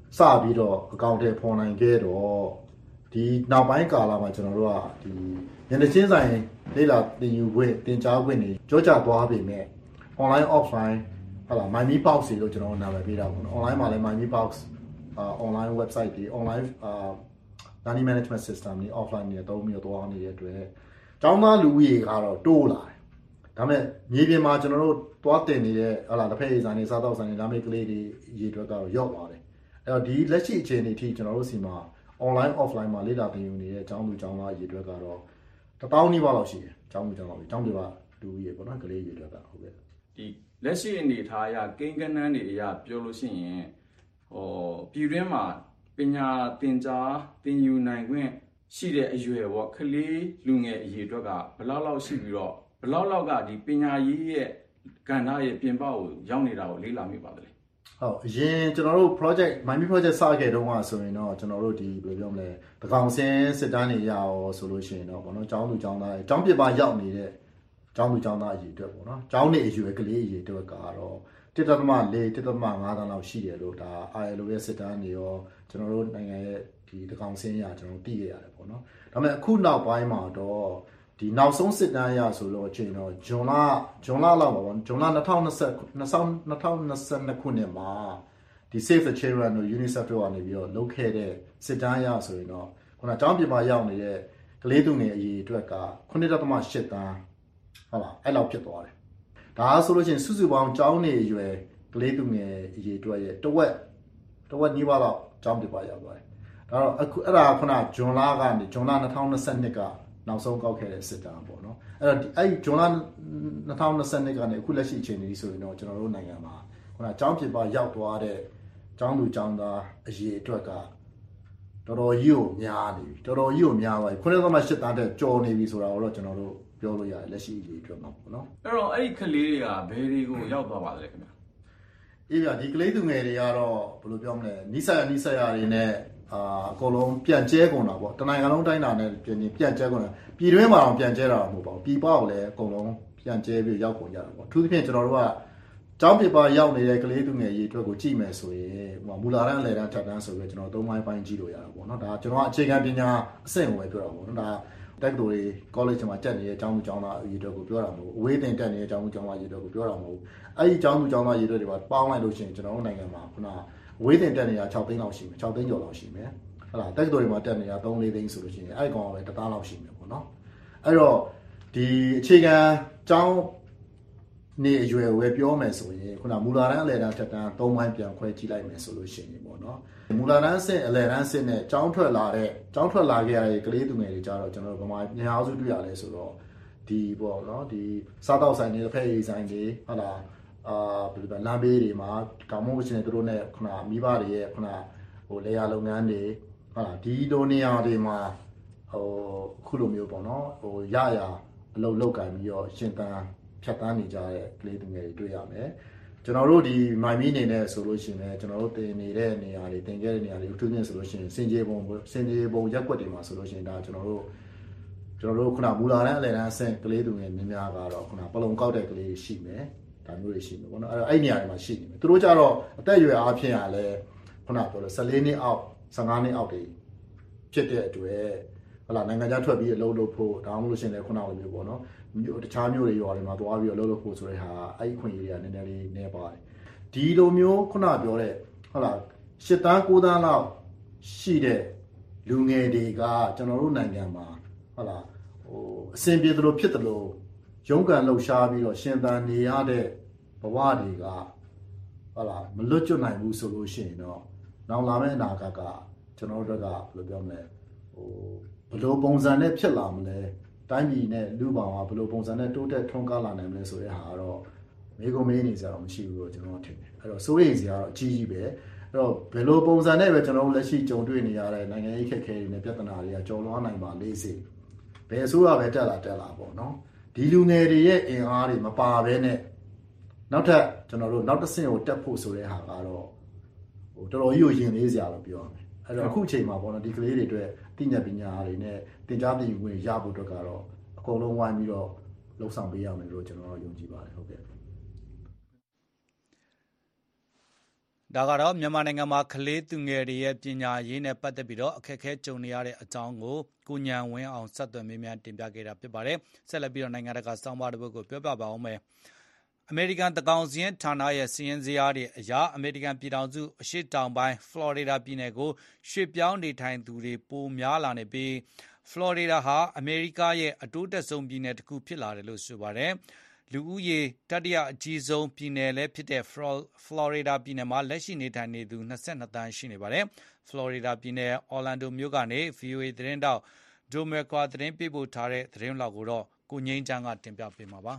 စပြီးတော့အကောင့်ထဲပေါ်နိုင်ခဲ့တော့ဒီနောက်ပိုင်းကာလမှာကျွန်တော်တို့ကဒီညနေချင်းဆိုင်လေ့လာသင်ယူခွင့်သင်ကြားခွင့်တွေကြောကြသွားပြီမဲ့ online offline ဟာလာ MyMePox လို့ကျွန်တော်နာမည်ပေးတာပေါ့နော် online မှာလည်း MyMePox online website တွေ online learning management system တွေ offline တွေသုံးပြီးတော့သွားနေတဲ့အတွက်ကျောင်းသားလူဦးရေကတော့တိုးလာတယ်ဒါပေမဲ့မြေပြင်မှာကျွန်တော်တို့သွားတင်နေတဲ့ဟာလာတစ်ဖက်ရေးဆိုင်တွေစားတော့ဆိုင်တွေဒါမဲ့ကလေးတွေရေအတွက်ကတော့ရောက်သွားတယ်အဲ့တော့ဒီလက်ရှိအခြေအနေအထိကျွန်တော်တို့စီမှာ online offline မှာလေ့လာသင်ယူနေတဲ့အကြောင်းသူအကြောင်းသားရေအတွက်ကတော့တပေါင်းနီးပါးလောက်ရှိတယ်အကြောင်းသူအကြောင်းသားအကြောင်းတွေပါလူရေပေါ့နော်ကလေးရေအတွက်ကဟုတ်ကဲ့ဒီလက်ရှိအနေထားအရကိန်းကနန်းတွေအရပြောလို့ရှိရင်ဟောပြည်တွင်းမှာပညာသင်ကြားသင်ယူနိုင်ခွင့်ရှိတဲ့အရွယ်ပေါ့ကလေးလူငယ်အရေအတွက်ကဘလောက်လောက်ရှိပြီးတော့ဘလောက်လောက်ကဒီပညာရေးရဲ့ကဏ္ဍရဲ့ပြင်ပကိုရောက်နေတာကိုလေ့လာမိပါတယ်ဟုတ်အရင်ကျွန်တော်တို့ project MyMe project စခဲ့တုန်းကဆိုရင်တော့ကျွန်တော်တို့ဒီဘယ်လိုပြောမလဲတကောင်စင်းစစ်တမ်းတွေရအောင်ဆိုလို့ရှိရင်တော့ဘောနော်ကျောင်းသူကျောင်းသားကျောင်းပြပါရောက်နေတဲ့ကျောင်းသူကျောင်းသားအရေအတွက်ပေါ့နော်ကျောင်းနေအရွယ်ကလေးအရေအတွက်ကတော့တစ်တသမလေးတစ်တသမငါးတန်းလောက်ရှိတယ်လို့ဒါ I L O ရဲ့စစ်တမ်းတွေရောကျွန်တော်တို့နိုင်ငံရဲ့ဒီတကောင်စင်းရကျွန်တော်သိခဲ့ရတယ်ပေါ့နော်ဒါပေမဲ့အခုနောက်ပိုင်းမှာတော့ဒီနောက်ဆုံးစစ်တမ်းရဆိုတော့အချိန်တော့ဂျွန်လဂျွန်လလောက်ပါပေါ့ဂျွန်လ၂၀၂၀ ၂၀၂၂ခုနှစ်မှာဒီ Save the Children တို့ UNICEF တို့ကနေပြီးတော့လုပ်ခဲ့တဲ့စစ်တမ်းရဆိုရင်တော့ခုနအကြောင်းပြပါရောက်နေတဲ့ကလေးသူငယ်အရေးအတွက်က ခုနှစ်ဒသမရှစ် တန်းဟုတ်လားအဲ့လောက်ဖြစ်သွားတယ်ဒါဆိုလို့ရှိရင်စုစုပေါင်းကျောင်းနေအရွယ်ကလေးသူငယ်အရေးအတွက်ရဲ့တဝက်တဝက်နီးပါးလောက်ကျောင်းပြပါရောက်သွားတယ်ဒါတော့အခုအဲ့ဒါခုနဂျွန်လကနေဂျွန်လ၂၀၂၂ကနောက်ဆုံးကောက်ခဲ့တဲ့စစ်တမ်းပေါ့နော်အဲ့တော့အဲ့ဂျွန်လ၂၀၂၂ကနေအခုလက်ရှိအချိန်ကြီးဆိုရင်တော့ကျွန်တော်တို့နိုင်ငံမှာခုနကျောင်းဖြစ်ပါရောက်သွားတဲ့ကျောင်းသူကျောင်းသားအရေးအတွက်ကတော်တော်ကြီးကိုများနေပြီတော်တော်ကြီးကိုများသွားပြီခုနှစ်သမရှစ်တန်းတဲ့ကြော်နေပြီဆိုတာတော့ကျွန်တော်တို့ပြောလို့ရတယ်လက်ရှိအရေးအတွက်မှာပေါ့နော်အဲ့တော့အဲ့ဒီကလေးတွေကဘယ်တွေကိုရောက်သွားပါလဲခင်ဗျာအေးဗျာဒီကလေးသူငယ်တွေကတော့ဘယ်လိုပြောမလဲနိစ္စရနိစ္စရတွေနဲ့အာအကုန်လုံးပြန့်ကျဲကုန်တာပေါ့တနိုင်ငံလုံးတိုင်းတာနဲ့ပြင်ပြန့်ကျဲကုန်တာပြည်တွင်းမှာတော့ပြန့်ကျဲတာမဟုတ်ပါဘူးပြည်ပကိုလည်းအကုန်လုံးပြန့်ကျဲပြီးရောက်ကုန်ကြတာပေါ့အထူးသဖြင့်ကျွန်တော်တို့ကကျောင်းပြပါရောက်နေတဲ့ကလေးသူငယ်ရေးအတွက်ကိုကြည့်မယ်ဆိုရင်ဟိုမူလာတန်းအလယ်တန်းထပ်တန်းဆိုပြီးကျွန်တော်သုံးပိုင်းပိုင်းကြည့်လို့ရတာပေါ့နော်ဒါကျွန်တော်အခြေခံပညာအဆင့်ကိုပဲပြောတာပေါ့နော်ဒါတက္ကသိုလ်တွေ college မှာတက်နေတဲ့အကြောင်းသူကျောင်းသားရေးအတွက်ကိုပြောတာမဟုတ်ဘူးအဝေးသင်တက်နေတဲ့အကြောင်းသူကျောင်းသားရေးအတွက်ကိုပြောတာမဟုတ်ဘူးအဲ့ဒီအကြောင်းသူကျောင်းသားရေးအတွက်တွေပါပေါင်းလိုက်လို့ရှိရင်ကျွန်တော်တို့နိုင်ငံမှာခုနအဝေးသင်တက်နေတာ၆သိန်းလောက်ရှိမယ်၆သိန်းကျော်လောက်ရှိမယ်ဟုတ်လားတက္ကသိုလ်တွေမှာတက်နေတာ၃၄သိန်းဆိုလို့ရှိရင်အဲ့ကောင်ကပဲတစ်သားလောက်ရှိမယ်ပေါ့နော်အဲ့တော့ဒီအခြေခံကျောင်းနေအရွယ်ကိုပဲပြောမယ်ဆိုရင်ခုနမူလာတန်းအလယ်တန်းထက်တန်းသုံးပိုင်းပြန်ခွဲကြည့်လိုက်မယ်ဆိုလို့ရှိရင်ပေါ့နော်မူလာတန်းအဆင့်အလယ်တန်းအဆင့်နဲ့ကျောင်းထွက်လာတဲ့ကျောင်းထွက်လာခဲ့ရတဲ့ကလေးသူငယ်တွေကြတော့ကျွန်တော်တို့ဗမာညာအောင်စုတွေ့ရလဲဆိုတော့ဒီပေါ့နော်ဒီစားတောက်ဆိုင်တွေတစ်ဖက်ရေးဆိုင်တွေဟုတ်လားအာဘယ်လိုလဲလမ်းဘေးတွေမှာကောင်းမွန်ရှင်တွေတို့နဲ့ခုနမိဘတွေရဲ့ခုနဟိုလေယာလုပ်ငန်းတွေဟုတ်လားဒီလိုနေရာတွေမှာဟိုခုလိုမျိုးပေါ့နော်ဟိုရရအလုပ်လုပ်ကင်ပြီးတော့ရှင်သန်ဖြတ်တန်းနေကြတဲ့ကလေးသူငယ်တွေတွေ့ရမယ်ကျွန်တော်တို့ဒီမိုင်မီနေနဲ့ဆိုလို့ရှိရင်လည်းကျွန်တော်တို့တင်နေတဲ့နေရာတွေတင်ခဲ့တဲ့နေရာတွေအထူးသဖြင့်ဆိုလို့ရှိရင်စင်ကြေပုံစင်ကြေပုံရက်ွက်တွေမှာဆိုလို့ရှိရင်ဒါကျွန်တော်တို့ကျွန်တော်တို့ခုနမူလာတန်းအလယ်တန်းအဆင့်ကလေးသူငယ်များများကတော့ခုနပလုံကောက်တဲ့ကလေးရှိမယ်ဒါမျိုးတွေရှိမယ်ပေါ့နော်အဲ့တော့အဲ့နေရာတွေမှာရှိနေမယ်သူတို့ကြတော့အသက်အရွယ်အားဖြင့်ကလည်းခုနပြောလို့ဆယ်လေးနှစ်အောက်ဆယ်ငါးနှစ်အောက်တွေဖြစ်တဲ့အတွက်ဟလာနိုင်ငံခြားထွက်ပြီးအလုပ်လုပ်ဖို့ဒါမှမဟုတ်လို့ရှိရင်လည်းခုနလိုမျိုးပေါ့နော်မြို့တခြားမြို့တွေရွာတွေမှာသွားပြီးအလုပ်လုပ်ဖို့ဆိုတဲ့ဟာအဲ့ဒီခွင့်ရေးတွေကနည်းနည်းလေးနည်းပါတယ်ဒီလိုမျိုးခုနပြောတဲ့ဟုတ်လားရှစ်တန်းကိုးတန်းလောက်ရှိတဲ့လူငယ်တွေကကျွန်တော်တို့နိုင်ငံမှာဟုတ်လားဟိုအစဉ်ပြေသလိုဖြစ်သလိုရုန်းကန်လှုပ်ရှားပြီးတော့ရှင်သန်နေရတဲ့ဘဝတွေကဟုတ်လားမလွတ်ကျွတ်နိုင်ဘူးဆိုလို့ရှိရင်တော့နောက်လာမယ့်အနာဂတ်ကကျွန်တော်တို့ကဘယ်လိုပြောမလဲဟိုဘယ်လိုပုံစံနဲ့ဖြစ်လာမလဲတိုင်းပြည်နဲ့လူပောင်ကဘယ်လိုပုံစံနဲ့တိုးတက်ထွန်းကားလာနိုင်မလဲဆိုတဲ့ဟာကတော့မိကုံမေးနေကြတော့မရှိဘူးလို့ကျွန်တော်ထင်တယ်အဲ့တော့စိုးရိမ်စရာတော့အကြီးကြီးပဲအဲ့တော့ဘယ်လိုပုံစံနဲ့ပဲကျွန်တော်တို့လက်ရှိကြုံတွေ့နေရတဲ့နိုင်ငံရေးခက်ခဲတွေနဲ့ပြဿနာတွေကကြော်လွှားနိုင်ပါလေစေဘယ်အစိုးရပဲတက်လာတက်လာပေါ့နော်ဒီလူငယ်တွေရဲ့အင်အားတွေမပါဘဲနဲ့နောက်ထပ်ကျွန်တော်တို့နောက်တစ်ဆင့်ကိုတက်ဖို့ဆိုတဲ့ဟာကတော့ဟိုတော်တော်ကြီးကိုရင်လေးစရာလို့ပြောရမယ်အဲ့တော့အခုအချိန်မှာပေါ့နော်ဒီကလေးတွေအတွက်သိဉာဏ်ပညာတွေနဲ့သင်ကြားသင်ယူခွင့်ရဖို့အတွက်ကတော့အကုန်လုံးဝိုင်းပြီးတော့လှုပ်ဆောင်ပေးရမယ်လို့ကျွန်တော်တို့ယုံကြည်ပါတယ်ဟုတ်ကဲ့ဒါကတော့မြန်မာနိုင်ငံမှာကလေးသူငယ်တွေရဲ့ပညာရေးနဲ့ပတ်သက်ပြီးတော့အခက်အခဲကြုံနေရတဲ့အကြောင်းကိုကိုညံဝင်းအောင်ဆက်သွယ်မေးမြန်းတင်ပြခဲ့တာဖြစ်ပါတယ်ဆက်လက်ပြီးတော့နိုင်ငံတကာစောင်းပါတစ်ပုဒ်ကိုပြောပြပါအောင်မယ်အမေရိကန်တကောင်စီရင်ဌာနရဲ့စီရင်စရာတွေအရာအမေရိကန်ပြည်ထောင်စုအရှေ့တောင်ပိုင်းဖလော်ရီဒါပြည်နယ်ကိုရွှေ့ပြောင်းနေထိုင်သူတွေပိုများလာနေပြီးဖလော်ရီဒါဟာအမေရိကရဲ့အတိုးတက်ဆုံးပြည်နယ်တစ်ခုဖြစ်လာတယ်လို့ဆိုပါတယ်လူဦးရေတတိယအကြီးဆုံးပြည်နယ်လည်းဖြစ်တဲ့ဖလော်ရီဒါပြည်နယ်မှာလက်ရှိနေထိုင်နေသူ၂၂တန်းရှိနေပါတယ်ဖလော်ရီဒါပြည်နယ်အော်လန်ဒိုမြို့ကနေ ဗွီအိုအေ သတင်းတောက်ဒိုမဲကွာသတင်းပေးပို့ထားတဲ့သတင်းလောက်ကိုတော့ကိုငိမ့်ချမ်းကတင်ပြပေးမှာပါ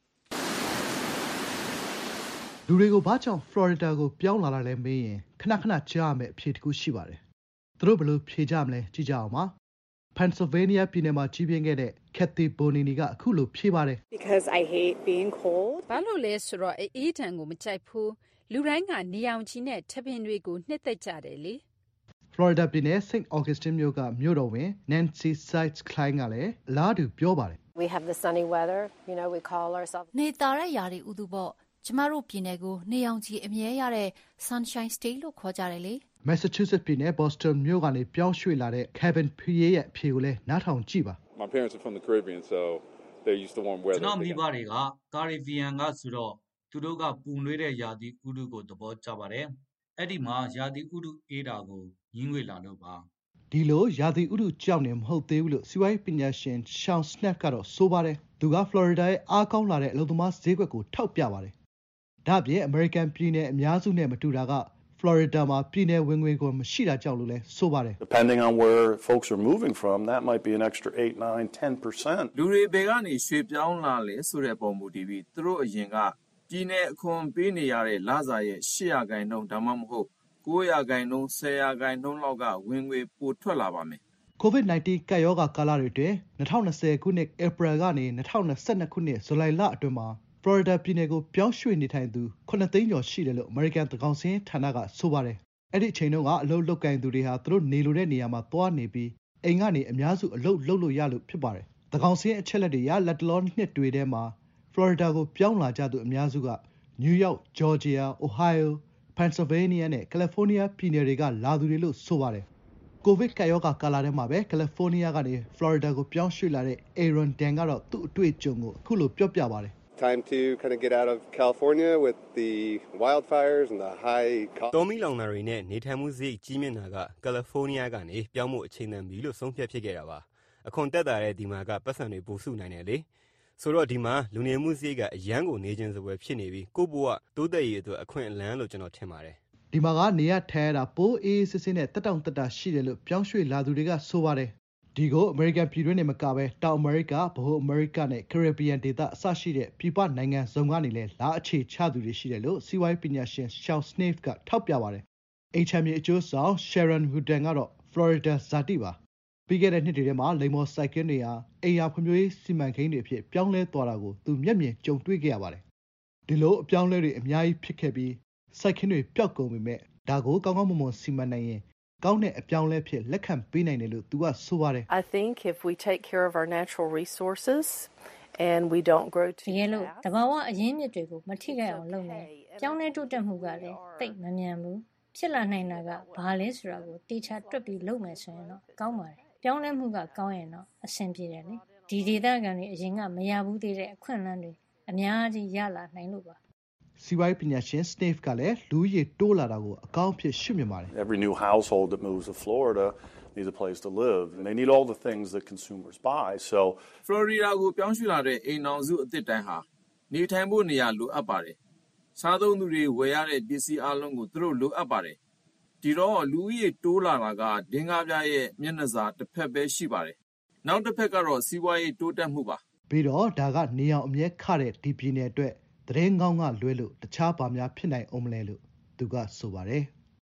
လူတွေကိုဘာကြောင့်ဖလော်ရီဒါကိုပြောင်းလာတာလဲမေးရင်ခဏခဏကြားရမယ့်အဖြေတစ်ခုရှိပါတယ်သူတို့ဘယ်လိုဖြေကြမလဲကြည့်ကြအောင်ပါPennsylvania ပြည်နယ်မှာကြီးပြင်းခဲ့တဲ့ Kathy Bonini ကအခုလိုဖြေပါတယ် Because I hate being cold ဘာလို့လဲဆိုတော့အေးထန်ကိုမကြိုက်ဘူးလူတိုင်းကနေရောင်ကြီးနဲ့ထပင်တွေကိုနှစ်သက်ကြတယ်လေ Florida ပြည်နယ် Saint Augustine မြို့ကမြို့တော်ဝင် Nancy Sides Klein ကလည်းအလားတူပြောပါတယ် We have the sunny weather you know we call ourselves နေတာတဲ့ຢာတွေဥသူပေါ့ကျမတို့ပြည်နယ်ကိုနေရောင်ကြီးအမြဲရတဲ့ Sunshine State လို့ခေါ်ကြတယ်လေ Massachusetts ပြည်နယ် Boston မြို့ကနေပြောင်းရွှေ့လာတဲ့ Kevin Pierre ရဲ့အဖြေကိုလည်းနားထောင်ကြည့်ပါ My parents are from the Caribbean so they used to warm weather ကျွန်တော်မိဘတွေက Caribbean ကဆိုတော့သူတို့ကပူနွေးတဲ့ရာသီဥတုကိုသဘောကျပါတယ်အဲ့ဒီမှာရာသီဥတုအေးတာကိုညှင်းငွေလာလို့ပါဒီလိုရာသီဥတုကြောင့်နေမဟုတ်သေးဘူးလို့စီးပွားရေးပညာရှင် Sean Snap ကတော့ဆိုပါတယ်သူက Florida ရဲ့အားကောင်းလာတဲ့အလုပ်သမားဈေးကွက်ကိုထောက်ပြပါတယ်ဒါ့အပြင် American ပြည်နယ်အများစုနဲ့မတူတာကFlorida မှာပြည်နယ်ဝင်ငွေကိုမရှိတာကြောင့်လို့လဲဆိုပါတယ် Depending on where folks are moving from that might be an extra eight, nine, ten percent လူတွေဘယ်ကနေရွှေ့ပြောင်းလာလဲဆိုတဲ့ပုံမူတည်ပြီးသူတို့အရင်ကပြည်နယ်အခွန်ပေးနေရတဲ့လစာရဲ့၈ရာခိုင်နှုန်းဒါမှမဟုတ်၉ရာခိုင်နှုန်း၁၀ရာခိုင်နှုန်းလောက်ကဝင်ငွေပိုထွက်လာပါမယ် COVID 19 ကပ်ရောဂါကာလတွေတွင်၂၀၂၀ခုနှစ် April ကနေ၂၀၂၂ခုနှစ် July လအတွင်းမှာFlorida ပြည်နယ်ကိုပြောင်းရွှေ့နေထိုင်သူခုနှစ်သိန်းကျော်ရှိတယ်လို့ American သကောင်စင်းဌာနကဆိုပါတယ်။အဲ့ဒီအချိန်တုန်းကအလုပ်လုပ်ကိုင်သူတွေဟာသူတို့နေလိုတဲ့နေရာမှာသွားနေပြီးအိမ်ကနေအများစုအလုပ်လုပ်လို့ရလို့ဖြစ်ပါတယ်။သကောင်စင်းအချက်လက်တွေရလက်တလောနှစ်တွေထဲမှာ Florida ကိုပြောင်းလာကြသူအများစုက New York, Georgia, Ohio, Pennsylvania နဲ့ California ပြည်နယ်တွေကလာသူတွေလို့ဆိုပါတယ်။ COVID ကပ်ရောဂါကာလထဲမှာပဲ California ကနေ Florida ကိုပြောင်းရွှေ့လာတဲ့ Aaron Dan ကတော့သူ့အတွေ့အကြုံကိုအခုလိုပြောပြပါတယ် Time to kind of get out of California with the wildfires and the high cost. တော်မီလောင်တာတွေနဲ့နေထိုင်မှုဈေးကြီးမြင့်တာကကယ်လီဖိုးနီးယားကနေပြောင်းမှုအချိန်တန်ပြီလို့ဆုံးဖြတ်ဖြစ်ခဲ့တာပါအခွန်တက်တာတဲ့ဒီမှာကပတ်စံတွေပိုစုနိုင်တယ်လေဆိုတော့ဒီမှာလူနေမှုဈေးကအရန်ကိုနေခြင်းစပွဲဖြစ်နေပြီးကိုဘိုးကတိုးတက်ရေးအတွက်အခွင့်အလမ်းလို့ကျွန်တော်ထင်ပါတယ်ဒီမှာကနေရထိုင်ရတာပိုးအေးစစ်စစ်နဲ့တက်တောင့်တက်တာရှိတယ်လို့ပြောင်းရွှေ့လာသူတွေကဆိုပါတယ်ဒီကိုအမေရိကန်ပြည်တွင်းနေမကပဲတောင်အမေရိကဗဟိုအမေရိကနဲ့ Caribbean ဒေသအစရှိတဲ့ပြည်ပနိုင်ငံစုံကနေလည်းလာအခြေချသူတွေရှိတယ်လို့စီးပွားရေးပညာရှင် Sean Snap ကထောက်ပြပါတယ်။ H M A အကျိုးဆောင် Sharon Wooden ကတော့ Florida ဇာတိပါ။ပြီးခဲ့တဲ့နှစ်တွေထဲမှာလိမ္မော်စိုက်ကင်းတွေဟာအိမ်ယာဖွံ့ဖြိုးရေးစီမံကိန်းတွေအဖြစ်ပြောင်းလဲသွားတာကိုသူမျက်မြင်ကြုံတွေ့ခဲ့ရပါတယ်။ဒီလိုအပြောင်းလဲတွေအများကြီးဖြစ်ခဲ့ပြီးစိုက်ကင်းတွေပျောက်ကုန်ပေမဲ့ဒါကိုကောင်းကောင်းမွန်မွန်စီမံနိုင်ရင်ကောင်းတဲ့အပြောင်းလဲဖြစ်လက်ခံပေးနိုင်တယ်လို့သူကဆိုပါတယ် I think if we take care of our natural resources and we don't grow too တကယ်လို့တဘာဝအရင်းမြစ်တွေကိုမထိခိုက်အောင်လုပ်မယ်ပြောင်းလဲတိုးတက်မှုကလည်းတိတ်မမြန်ဘူးဖြစ်လာနိုင်တာကဘာလဲဆိုတာကိုတေချာတွက်ပြီးလုပ်မယ်ဆိုရင်တော့ကောင်းပါတယ်ပြောင်းလဲမှုကကောင်းရင်တော့အဆင်ပြေတယ်လေဒီဒေသခံတွေအရင်ကမရဘူးသေးတဲ့အခွင့်အလမ်းတွေအများကြီးရလာနိုင်လို့ပါစီးပွားရေးပညာရှင် Snave ကလည်းလူရည်တိုးလာတာကိုအကောင်းဖြစ်ရှုမြင်ပါတယ် Every new household that moves to Florida needs a place to live and they need all the things that consumers buy so Florida ကိုပြောင်းရွှေ့လာတဲ့အိမ်အောင်စုအသစ်တိုင်းဟာနေထိုင်ဖို့နေရာလိုအပ်ပါတယ်စားသုံးသူတွေဝယ်ရတဲ့ပစ္စည်းအလုံးကိုသူတို့လိုအပ်ပါတယ်ဒီတော့လူဦးရေတိုးလာတာကဒင်္ဂါပြရဲ့မျက်နှာစာတစ်ဖက်ပဲရှိပါတယ်နောက်တစ်ဖက်ကတော့စီးပွားရေးတိုးတက်မှုပါပြီးတော့ဒါကနေအောင်အမြဲခတဲ့ဒီပြည်နယ်အတွက်သတင်းကောင်းကလွဲလို့တခြားဘာများဖြစ်နိုင်အောင်မလဲလို့သူကဆိုပါတယ်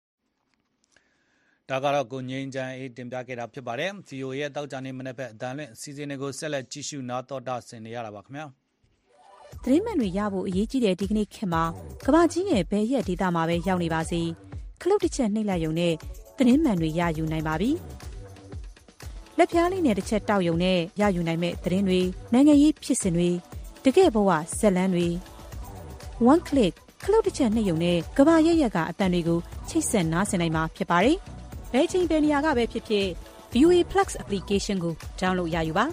ဒါကတော့ကိုငိမ့်ချမ်းအေးတင်ပြခဲ့တာဖြစ်ပါတယ် ဗီအိုအေ ရဲ့တောက်ကြနေမနေ့ဖက်အတန်လွင့်အစီအစဉ်တွေကိုဆက်လက်ကြည့်ရှုနားတော်တာဆင်နေရတာပါခင်ဗျာသတင်းမှန်တွေရဖို့အရေးကြီးတဲ့ဒီကနေ့ခေတ်မှာကမ္ဘာကြီးရဲ့ဘယ်ရက်ဒေသမှာပဲရောက်နေပါစေခလုတ်တစ်ချက်နှိပ်လိုက်ရုံနဲ့သတင်းမှန်တွေရယူနိုင်ပါပြီလက်ဖြားလေးနဲ့တစ်ချက်တောက်ရုံနဲ့ရယူနိုင်မဲ့သတင်းတွေနိုင်ငံရေးဖြစ်စဉ်တွေတကယ့်ဘဝဇက်လန်းတွေone click ခလုတ်တစ်ချက်နှစ်ယုံနဲ့ကဘာရက်ရက်ကအတန်တွေကိုချိတ်ဆက်နားဆင်နိုင်မှာဖြစ်ပါတယ်။ဘယ်ချိန်ဘယ်နေရာကပဲဖြစ်ဖြစ် ဗီအိုအေ Plus application ကို download ရယူပါ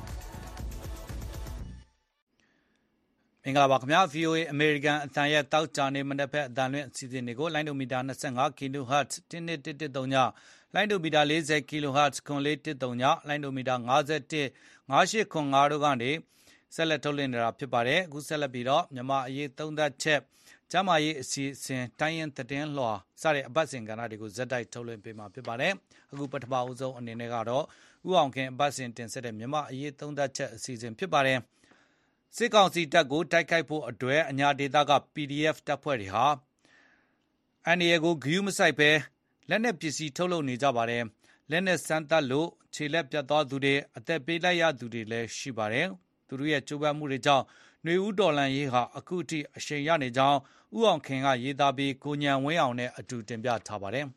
မင်္ဂလာပါခင်ဗျာ ဗီအိုအေ American အသံရဲ့တောက်ကြနေမနေ့ဖက်အသံလွှင့်အစီအစဉ်တွေကိုလိုင်းဒိုမီတာ25 kHz တစ်နှစ်တစ်တစ်သုံးညလိုင်းဒိုမီတာ40 kHz ခွန်လေးတစ်သုံးညလိုင်းဒိုမီတာ51 58ခွန်5တို့ကနေဆက်လက်ထုတ်လွှင့်နေတာဖြစ်ပါတယ်အခုဆက်လက်ပြီးတော့မြန်မာအရေးသုံးသပ်ချက်ကျမ်းမာရေးအစီအစဉ်တိုင်းရင်သတင်းလွှာစတဲ့အပတ်စဉ်ကဏ္ဍတွေကိုဇက်တိုက်ထုတ်လွှင့်ပေးမှာဖြစ်ပါတယ်အခုပထမအဆုံးအနေနဲ့ကတော့ဥအောင်ခင်အပတ်စဉ်တင်ဆက်တဲ့မြန်မာအရေးသုံးသပ်ချက်အစီအစဉ်ဖြစ်ပါတယ်စစ်ကောင်စီတပ်ကိုတိုက်ခိုက်ဖို့အတွက်အညာဒေသက ပီဒီအက်ဖ် တပ်ဖွဲ့တွေဟာအန်ဒီအေကိုဂရုမစိုက်ပဲလက်နက်ပစ္စည်းထုတ်လုပ်နေကြပါတယ်လက်နက်စမ်းသပ်လို့ခြေလက်ပြတ်သွားသူတွေအသက်ပေးလိုက်ရသူတွေလည်းရှိပါတယ်သူတို့ရဲ့ကြိုးပမ်းမှုတွေကြောင့်ຫນွေဦးတော်လှန်ရေးဟာအခုထိအရှိန်ရနေကြောင်းဥအောင်ခင်ကရေးသားပြီးကိုညံဝင်းအောင်နဲ့အတူတင်ပြထားပါတယ်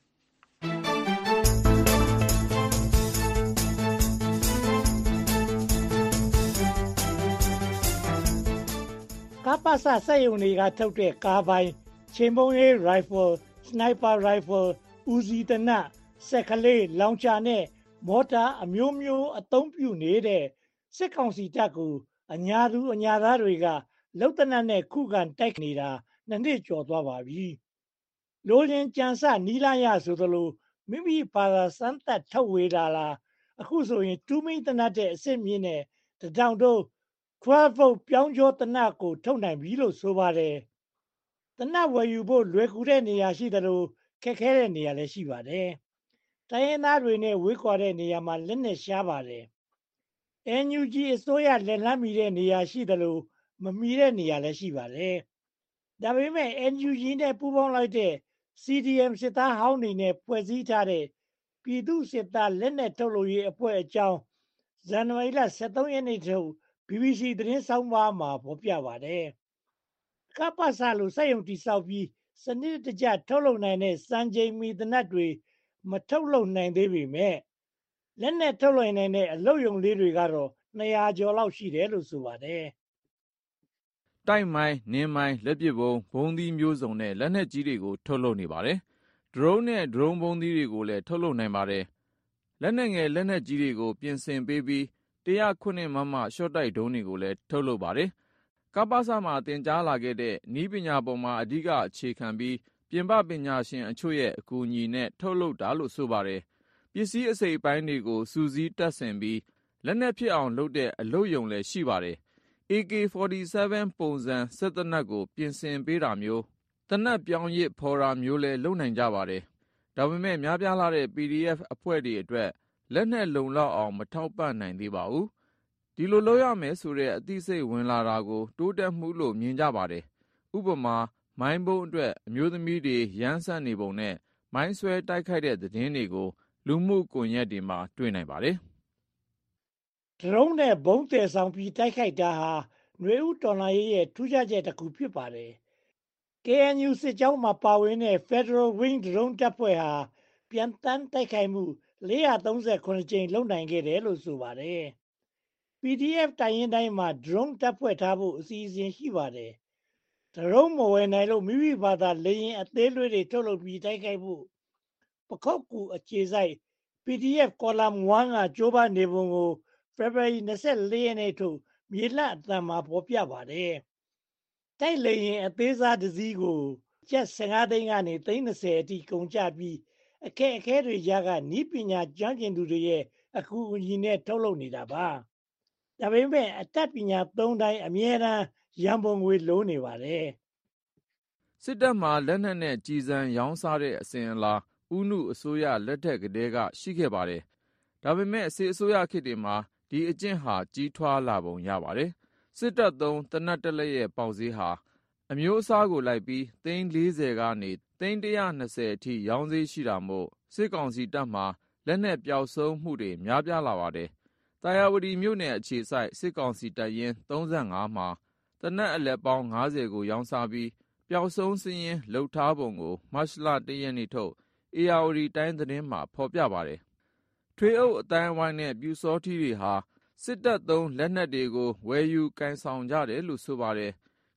ကားပါစစက်ယုံတွေကထုတ်တဲ့ကားပိုင်းချင်းမုံရေး rifle sniper rifle ဦးစီးတနတ်စက်ကလေးလောင်ချာနဲ့မော်တာအမျိုးမျိုးအသုံးပြုနေတဲ့စစ်ကောင်စီတပ်ကိုအညာသူအညာသားတွေကလုံတနတ်နဲ့ခုခံတိုက်နေတာနှစ်နှစ်ကျော်သွားပါပြီလိုချင်ကြံစနီးလာရဆိုသလိုမိမိဘာသာစမ်းသပ်ထုတ်ဝေလာလားအခုဆိုရင်တူးမိတနတ်တဲ့အစ်စ်မြင့်နဲ့တထောင်တော့twelve volt ပြောင်းကျော်တနတ်ကိုထုတ်နိုင်ပြီလို့ဆိုပါတယ်တနတ်ဝယ်ယူဖို့လွယ်ကူတဲ့နေရာရှိသလိုခက်ခဲတဲ့နေရာလည်းရှိပါတယ်တိုင်းရင်းသားတွေနဲ့ဝေးကွာတဲ့နေရာမှာလက်နဲ့ရှားပါတယ် အန် ယူ ဂျီ အစိုးရလက်လန်းမီတဲ့နေရာရှိသလိုမမီတဲ့နေရာလည်းရှိပါတယ်ဒါပေမဲ့ အန် ယူ ဂျီ နဲ့ပူးပေါင်းလိုက်တဲ့ စီ ဒီ အမ် စစ်သားဟောင်းတွေနဲ့ဖွဲ့စည်းထားတဲ့ပြည်သူ့စစ်သားလက်နက်ထုတ်လုပ်ရေးအဖွဲ့အကြောင်းဇန်နဝါရီလဆယ့်သုံးရက်နေ့ထုတ် ဘီ ဘီ စီ သတင်းဆောင်ပါမှာဖော်ပြပါတယ်။ကပ္ပစလိုစက်ရုံတိဆောက်ပြီးစနစ်တကျထုတ်လုပ်နိုင်တဲ့စံချိန်မီသနတ်တွေမထုတ်လုပ်နိုင်သေးပေမဲ့လက်နက်ထုတ်လုပ်နိုင်တဲ့အလုပ်ရုံလေးတွေကတော့နှစ်ရာကျော်လောက်ရှိတယ်လို့ဆိုပါတယ်။တိုက်မိုင်းနင်းမိုင်းလက်ပစ်ဘုံဘုံသီးမျိုးစုံနဲ့လက်နက်ကြီးတွေကိုထုတ်လုပ်နေပါတယ်။ drone နဲ့ drone ဘုံသီးတွေကိုလည်းထုတ်လုပ်နိုင်ပါတယ်။လက်နက်ငယ်လက်နက်ကြီးတွေကိုပြင်ဆင်ပေးပြီးone oh seven မမရှော့တိုက်ဒုံးတွေကိုလည်းထုတ်လုပ်ပါတယ်။ကပ္ပစမှာသင်ကြားလာခဲ့တဲ့နည်းပညာပေါ်မှာအဓိကအခြေခံပြီးပြင်ပပညာရှင်အချို့ရဲ့အကူအညီနဲ့ထုတ်လုပ်တာလို့ဆိုပါတယ်။ပစ္စည်းအစိတ်အပိုင်းတွေကိုစူးစီးတပ်ဆင်ပြီးလက်နက်ဖြစ်အောင်လုပ်တဲ့အလုပ်ရုံလည်းရှိပါတယ်။အေ ကေ forty-seven ပုံစံစက်သေနတ်ကိုပြင်ဆင်ပေးတာမျိုးသေနတ်ပြောင်းရစ်ဖော်တာမျိုးလည်းလုပ်နိုင်ကြပါတယ်။ဒါပေမဲ့များပြားလာတဲ့ ပီ ဒီ အက်ဖ် အဖွဲ့တွေအတွက်လက်နက်လုံလောက်အောင်မထောက်ပံ့နိုင်သေးပါဘူး။ဒီလိုလုပ်ရမယ်ဆိုတဲ့အသိစိတ်ဝင်လာတာကိုတိုးတက်မှုလို့မြင်ကြပါတယ်။ဥပမာမိုင်းဘုံအတွက်အမျိုးသမီးတွေရမ်းဆန့်နေပုံနဲ့မိုင်းဆွဲတိုက်ခိုက်တဲ့သတင်းတွေကိုလူမှုကွန်ရက်တွေမှာတွေ့နိုင်ပါတယ်။ drone နဲ့ဘုံးတယ်ဆောင်ပြီးတိုက်ခိုက်တာဟာຫນွေဦးတော်လှန်ရေးရဲ့ထူးခြားချက်တစ်ခုဖြစ်ပါတယ်။ ကေ အန် ယူ စစ်ကြောင်းမှာပါဝင်တဲ့ Federal Wing Drone တပ်ဖွဲ့ဟာပြန်တမ်းတိုက်ခိုက်မှုfour thirty-sevenကြိမ်လုပ်နိုင်ခဲ့တယ်လို့ဆိုပါတယ်။ ပီ ဒီ အက်ဖ် တိုင်းရင်းတိုင်းမှာ drone တပ်ဖွဲ့ထားဖို့အစီအစဉ်ရှိပါတယ်။ drone မဝယ်နိုင်လို့မိမိဘာသာလေယာဉ်အသေးလေးတွေထုတ်လုပ်ပြီးတိုက်ခိုက်ဖို့ပခုက္ကူအခြေစိုက် ပီ ဒီ အက်ဖ် Column one ကကြိုးပမ်းနေပုံကိုဖေဖော်ဝါရီလtwenty-fourရက်နေ့ထုတ်မြေလှအသံမှာဖော်ပြပါတယ်။တိုက်လေယာဉ်အသေးစားတစ်စီးကိုကျပ်fifteenသိန်းကနေtwentyအထိကုန်ကျပြီးအခက်အခဲတွေကြားကနည်းပညာကျွမ်းကျင်သူတွေရဲ့အကူအညီနဲ့ထုတ်လုပ်နေတာပါ။ဒါပေမဲ့အတတ်ပညာသုံးတိုင်းအမြဲတမ်းရန်ပုံငွေလိုနေပါတယ်။စစ်တပ်မှာလက်နက်နဲ့ကျည်ဆံရောင်းစားတဲ့အစဉ်အလာဦးနုအစိုးရလက်ထက်ကတည်းကရှိခဲ့ပါတယ်။ဒါပေမဲ့စစ်အစိုးရခေတ်တွေမှာဒီအကျင့်ဟာကြီးထွားလာပုံရပါတယ်။စစ်တပ်သုံးသေနတ်တစ်လက်ရဲ့ပေါက်ဈေးဟာအမျိုးအစားကိုလိုက်ပြီးသိန်းfortyကနေသိန်းone twentyအထိရောင်းဈေးရှိတာမို့စစ်ကောင်စီတပ်မှာလက်နက်ပျောက်ဆုံးမှုတွေများပြားလာပါတယ်။သာယာဝတီမြို့နယ်အခြေစိုက်စစ်ကောင်စီတပ်ရင်းthirty-fiveမှာသေနတ်အလက်ပေါင်းfiftyကိုရောင်းစားပြီးပျောက်ဆုံးစာရင်းလုပ်ထားပုံကိုမတ်လoneရက်နေ့ထုတ်ဧရာဝတီတိုင်းသတင်းမှာဖော်ပြပါတယ်။ထွေအုပ်အတိုင်းအဝိုင်းနဲ့ပျူစောထီးတွေဟာစစ်တပ်သုံးလက်နက်တွေကိုဝယ်ယူကိုင်ဆောင်ကြတယ်လို့ဆိုပါတယ်။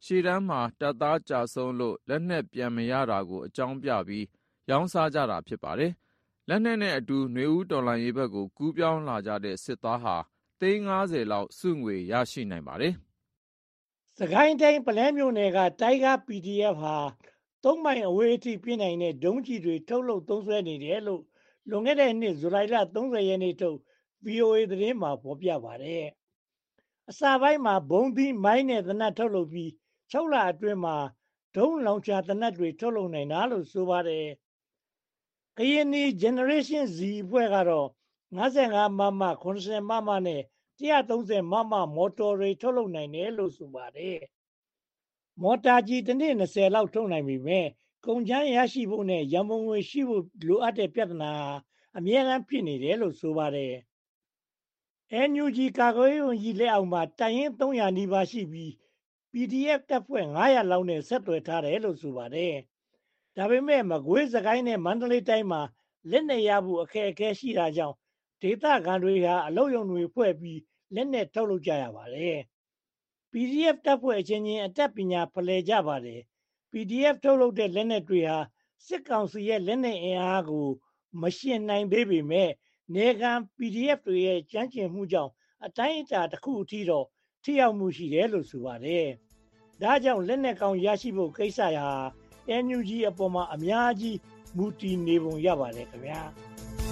ရှေ့တန်းမှာတပ်သားကျဆုံးလို့လက်နက်ပြန်မရတာကိုအကြောင်းပြပြီးရောင်းစားကြတာဖြစ်ပါတယ်။လက်နက်နဲ့အတူနွေဦးတော်လှန်ရေးဘက်ကိုကူးပြောင်းလာကြတဲ့စစ်သားဟာသိန်းငါးဆယ်လောက်စုငွေရရှိနိုင်ပါတယ်။စကိုင်းတိုင်းပလဲမြို့နယ်ကတိုင်ဂါ ပီဒီအက်ဖ် ဟာသုံးမိုင်အဝေးအထိပြင်းနိုင်တဲ့ဒုံးကျည်တွေထုတ်လုပ်သုံးစွဲနေတယ်လို့လွန်ခဲ့တဲ့နှစ်ဇူလိုင်လသုံးဆယ်ရက်နေ့ထုတ် ဗွီအိုအေ သတင်းမှာဖော်ပြပါတယ်။အစပိုင်းမှာဘုံသီးမိုင်းနဲ့သေနတ်ထုတ်လုပ်ပြီးခြောက်လအတွင်းမှာဒုံးလောင်ချာသေနတ်တွေထုတ်လုပ်နိုင်တာလို့ဆိုပါတယ်။ကရင်နီ Generation Z အဖွဲ့ကတော့ငါးငါးမမ၊ခုနှစ်ဆယ်မမနဲ့တစ်သုံးဆယ်မမမော်တော်တွေထုတ်လုပ်နိုင်တယ်လို့ဆိုပါတယ်။မော်တာကြီးတစ်နှစ်နှစ်ဆယ်လောက်ထုတ်နိုင်ပြီမဲ့ကုန်ကျန်းရရှိဖို့နဲ့ရန်ပုံငွေရှိဖို့လိုအပ်တဲ့ပြဿနာအများအားဖြစ်နေတယ်လို့ဆိုပါတယ်။ အန် ယူ ဂျီ ကာကွယ်ရေးဝန်ကြီးလက်အောက်မှာတိုင်ရင်သုံးရာနီးပါးရှိပြီး ပီဒီအက်ဖ် တပ်ဖွဲ့ငါးရာလောက်နဲ့ဆက်သွယ်ထားတယ်လို့ဆိုပါတယ်။ဒါပေမဲ့မကွေးစကိုင်းနဲ့မန္တလေးတိုင်းမှာလက်နက်ရဖို့အခက်အခဲရှိတာကြောင့်ဒေသခံတွေဟာအလုပ်ရုံတွေဖွဲ့ပြီးလက်နက်ထုတ်လုပ်ကြရပါတယ်။ ပီဒီအက်ဖ် တပ်ဖွဲ့အချင်းချင်းအတတ်ပညာဖလှယ်ကြပါတယ်။ ပီဒီအက်ဖ် ထုတ်လုပ်တဲ့လက်နက်တွေဟာစစ်ကောင်စီရဲ့လက်နက်အင်အားကိုမယှဉ်နိုင်သေးပေမဲ့နယ်ခံ ပီဒီအက်ဖ် တွေရဲ့ကျွမ်းကျင်မှုကြောင့်အတိုင်းအတာတစ်ခုအထိတော့ထိရောက်မှုရှိတယ်လို့ဆိုပါတယ်။ဒါကြောင့်လက်နက်ကောင်းရရှိဖို့ကိစ္စဟာ အန် ယူ ဂျီ အပေါ်မှာအများကြီးမူတည်နေပုံရပါတယ်ခင်ဗျာ။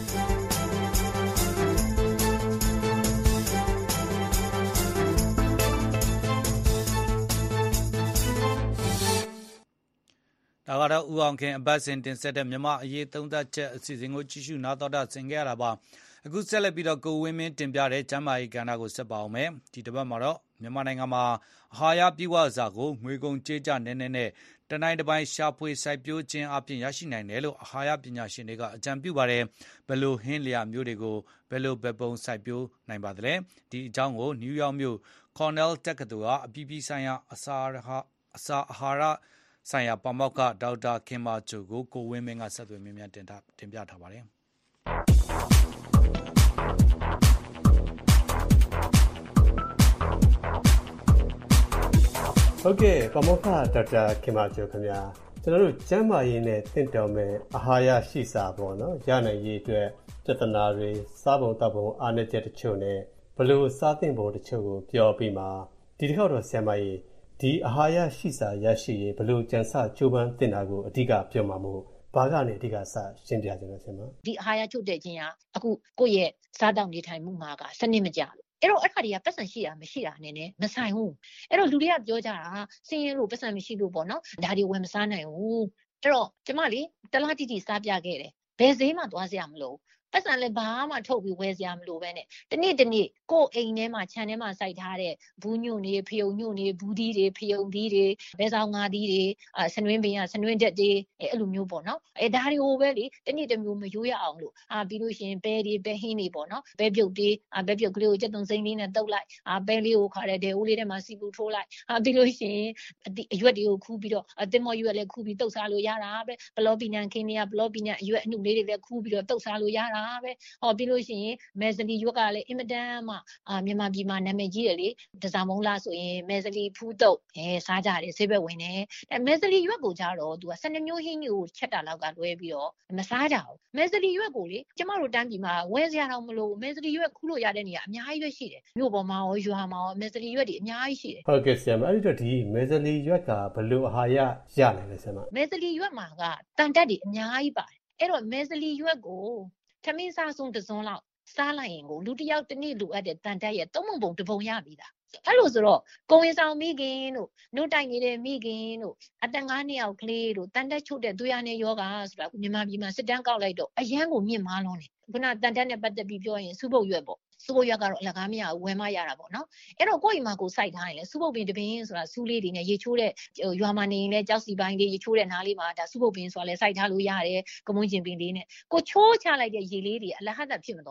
ဒါကတော့ဦးအောင်ခင်အပတ်စဉ်တင်ဆက်တဲ့မြမအရေးသုံးသပ်ချက်အစီအစဉ်ကိုကြည့်ရှုနားတော်တာဆင်ခဲ့ရတာပါအခုဆက်လက်ပြီးတော့ကိုဝင်းမင်းတင်ပြတဲ့ကျမ်းမာရေးကဏ္ဍကိုဆက်ပါအောင်မယ်ဒီတစ်ပတ်မှာတော့မြန်မာနိုင်ငံမှာအာဟာရပြည့်ဝစာကိုငွေကုန်ကြေးကျနည်းနည်းနဲ့တနိုင်တစ်ပိုင်းရှာဖွေစိုက်ပျိုးခြင်းအပြင်ရရှိနိုင်တယ်လို့အာဟာရပညာရှင်တွေကအကြံပြုပါတယ်ဘယ်လိုဟင်းလျာမျိုးတွေကိုဘယ်လိုဘက်ပုံစိုက်ပျိုးနိုင်ပါသလဲဒီအကြောင်းကိုနယူးယောက်မြို့ Cornell တက္ကသိုလ်ကအပြည်ပြည်ဆိုင်ရာအစာအစာအာဟာရဆိုင်ရာပါမောက္ခဒေါက်တာခင်မာချိုကိုကိုဝင်းမင်းကဆက်သွယ်မြင်းများတင်ထားတင်ပြထားပါတယ်ဟုတ်ကဲ့ပါမောက္ခဒေါက်တာခင်မာချိုခင်ဗျာကျွန်တော်တို့ကျန်းမာရေးနဲ့တင့်တော်မဲ့အာဟာရရှိစာပေါ့နော်ရနိုင်ရေးအတွက်ပြဿနာတွေစားပုံတောက်ပုံအားနည်းချက်တချို့နဲ့ဘယ်လိုစားသင့်ပုံတချို့ကိုပြောပြီးမှဒီတစ်ခေါက်တော့ဆရာမကြီးဒီအာဟာရရှိစာရရှိရေးဘယ်လိုကြံစကြိုးပမ်းတင်တာကိုအဓိကပြောမှာမို့ဘာကနေအဓိကစရှင်းပြကြလို့ဆရာမဒီအာဟာရချုပ်တဲ့ခြင်းကအခုကိုယ့်ရဲ့စားတောက်နေထိုင်မှုမှာကစနစ်မကျလို့အဲ့တော့အဲ့ခါတွေကပတ်စံရှိတာမရှိတာနဲ့မဆိုင်ဘူးအဲ့တော့လူတွေကပြောကြတာစင်းရဲလို့ပတ်စံမရှိလို့ပေါ့နော်ဒါတွေဝယ်မစားနိုင်ဘူးအဲ့တော့ကျမလေတလားတိတိစားပြခဲ့တယ်ဘယ်ဈေးမှသွားစရာမလိုပတ်စံလည်းဘာမှထုတ်ပြီးဝယ်စရာမလိုပဲနဲ့တနေ့တနေ့ကိုယ်အိမ်ထဲမှာခြံထဲမှာစိုက်ထားတဲ့ဘူးညွန့်တွေဖယုံညွန့်တွေဘူးသီးတွေဖယုံသီးတွေဘဲဆောင်ငါးသီးတွေအာဆနွင်းပင်ကဆနွင်းတက်တွေအဲ့လိုမျိုးပေါ့နော်အဲဒါတွေကိုပဲလေတနေ့တစ်မျိုးမရိုးရအောင်လို့အာပြီးလို့ရှိရင်ပဲတွေပဲဟင်းတွေပေါ့နော်ပဲပြုတ်တွေအာပဲပြုတ်ကလေးကိုကြက်သွန်စိမ့်လေးနဲ့တုပ်လိုက်အာပဲလေးကိုခါတဲ့ဒဲအိုးလေးထဲမှာစီပူထိုးလိုက်အာပြီးလို့ရှိရင်အရွက်တွေကိုခူးပြီးတော့အတင်မော်ရွက်လည်းခူးပြီးတုပ်စားလို့ရတာပဲဘလောပီနန်ခင်းတွေကဘလောပီနန်အရွက်အနှုတ်လေးတွေလည်းခူးပြီးတော့တုပ်စားလို့ရတာပဲဟောပြီးလို့ရှိရင်မဲဇလီရွက်ကလည်းအင်မတန်မှအာမြန်မာပြည်မှာနာမည်ကြီးတယ်လေတစားမုံလားဆိုရင်မဲဇလီဖူးတုပ်အဲစားကြတယ်ဆေးဘက်ဝင်တယ်အဲမဲဇလီရွက်ကိုကြတော့သူကဆယ်နှစ်မျိုးဟင်းမျိုးချက်တာလောက်ကလွဲပြီးတော့မစားကြဘူးမဲဇလီရွက်ကိုလေကျမတို့တန်းပြည်မှာဝယ်စရာတော့မလိုမဲဇလီရွက်ခူးလို့ရတဲ့နေရာအများကြီးပဲရှိတယ်မြို့ပေါ်မှာရောရွာမှာရောမဲဇလီရွက်တွေအများကြီးရှိတယ်ဟုတ်ကဲ့ဆရာမအဲ့ဒီတော့ဒီမဲဇလီရွက်ကဘလို့အာဟာရရနိုင်လဲဆရာမမဲဇလီရွက်မှာကတန်တက်တွေအများကြီးပါတယ်အဲ့တော့မဲဇလီရွက်ကိုထမင်းစားဆုံးတစ်စုံလောက်စားလိုက်ရင်ကိုလူတစ်ယောက်တစ်နေ့လိုအပ်တဲ့တန်တက်ရဲ့သုံးပုံပုံတစ်ပုံရပြီလားအဲ့လိုဆိုတော့ကိုဝင်ဆောင်မိခင်တို့နှုတ်တိုက်နေတဲ့မိခင်တို့အတန်ငါးနှစ်ယောက်ကလေးတို့တန်တက်ချုပ်တဲ့သွေးရနဲ့ယောဂါဆိုတာမြန်မာပြည်မှာစစ်တမ်းကောက်လိုက်တော့အရန်ကိုမြင့်မားလုံးတယ်ခုနတန်တက်နဲ့ပတ်သက်ပြီးပြောရင်စုပုတ်ရွက်ပေါ့စုပုတ်ရွက်ကတော့အလကားမရဝယ်မရတာပေါ့နော်အဲ့တော့ကိုယ့်အိမ်မှာကိုစိုက်ထားရင်လေစုပုတ်ပင်တပင်းဆိုတာစူးလေးတွေနဲ့ရေချိုးတဲ့ရွာမှာနေရင်လည်းကြောက်စီပိုင်းလေးရေချိုးတဲ့နားလေးမှာဒါစုပုတ်ပင်ဆိုတာလည်းစိုက်ထားလို့ရတယ်ကမွန်းကျင်ပင်လေးနဲ့ကိုချိုးချလိုက်တဲ့ရေလေးတွေအလဟတ်ဖြစ်မသွားတော့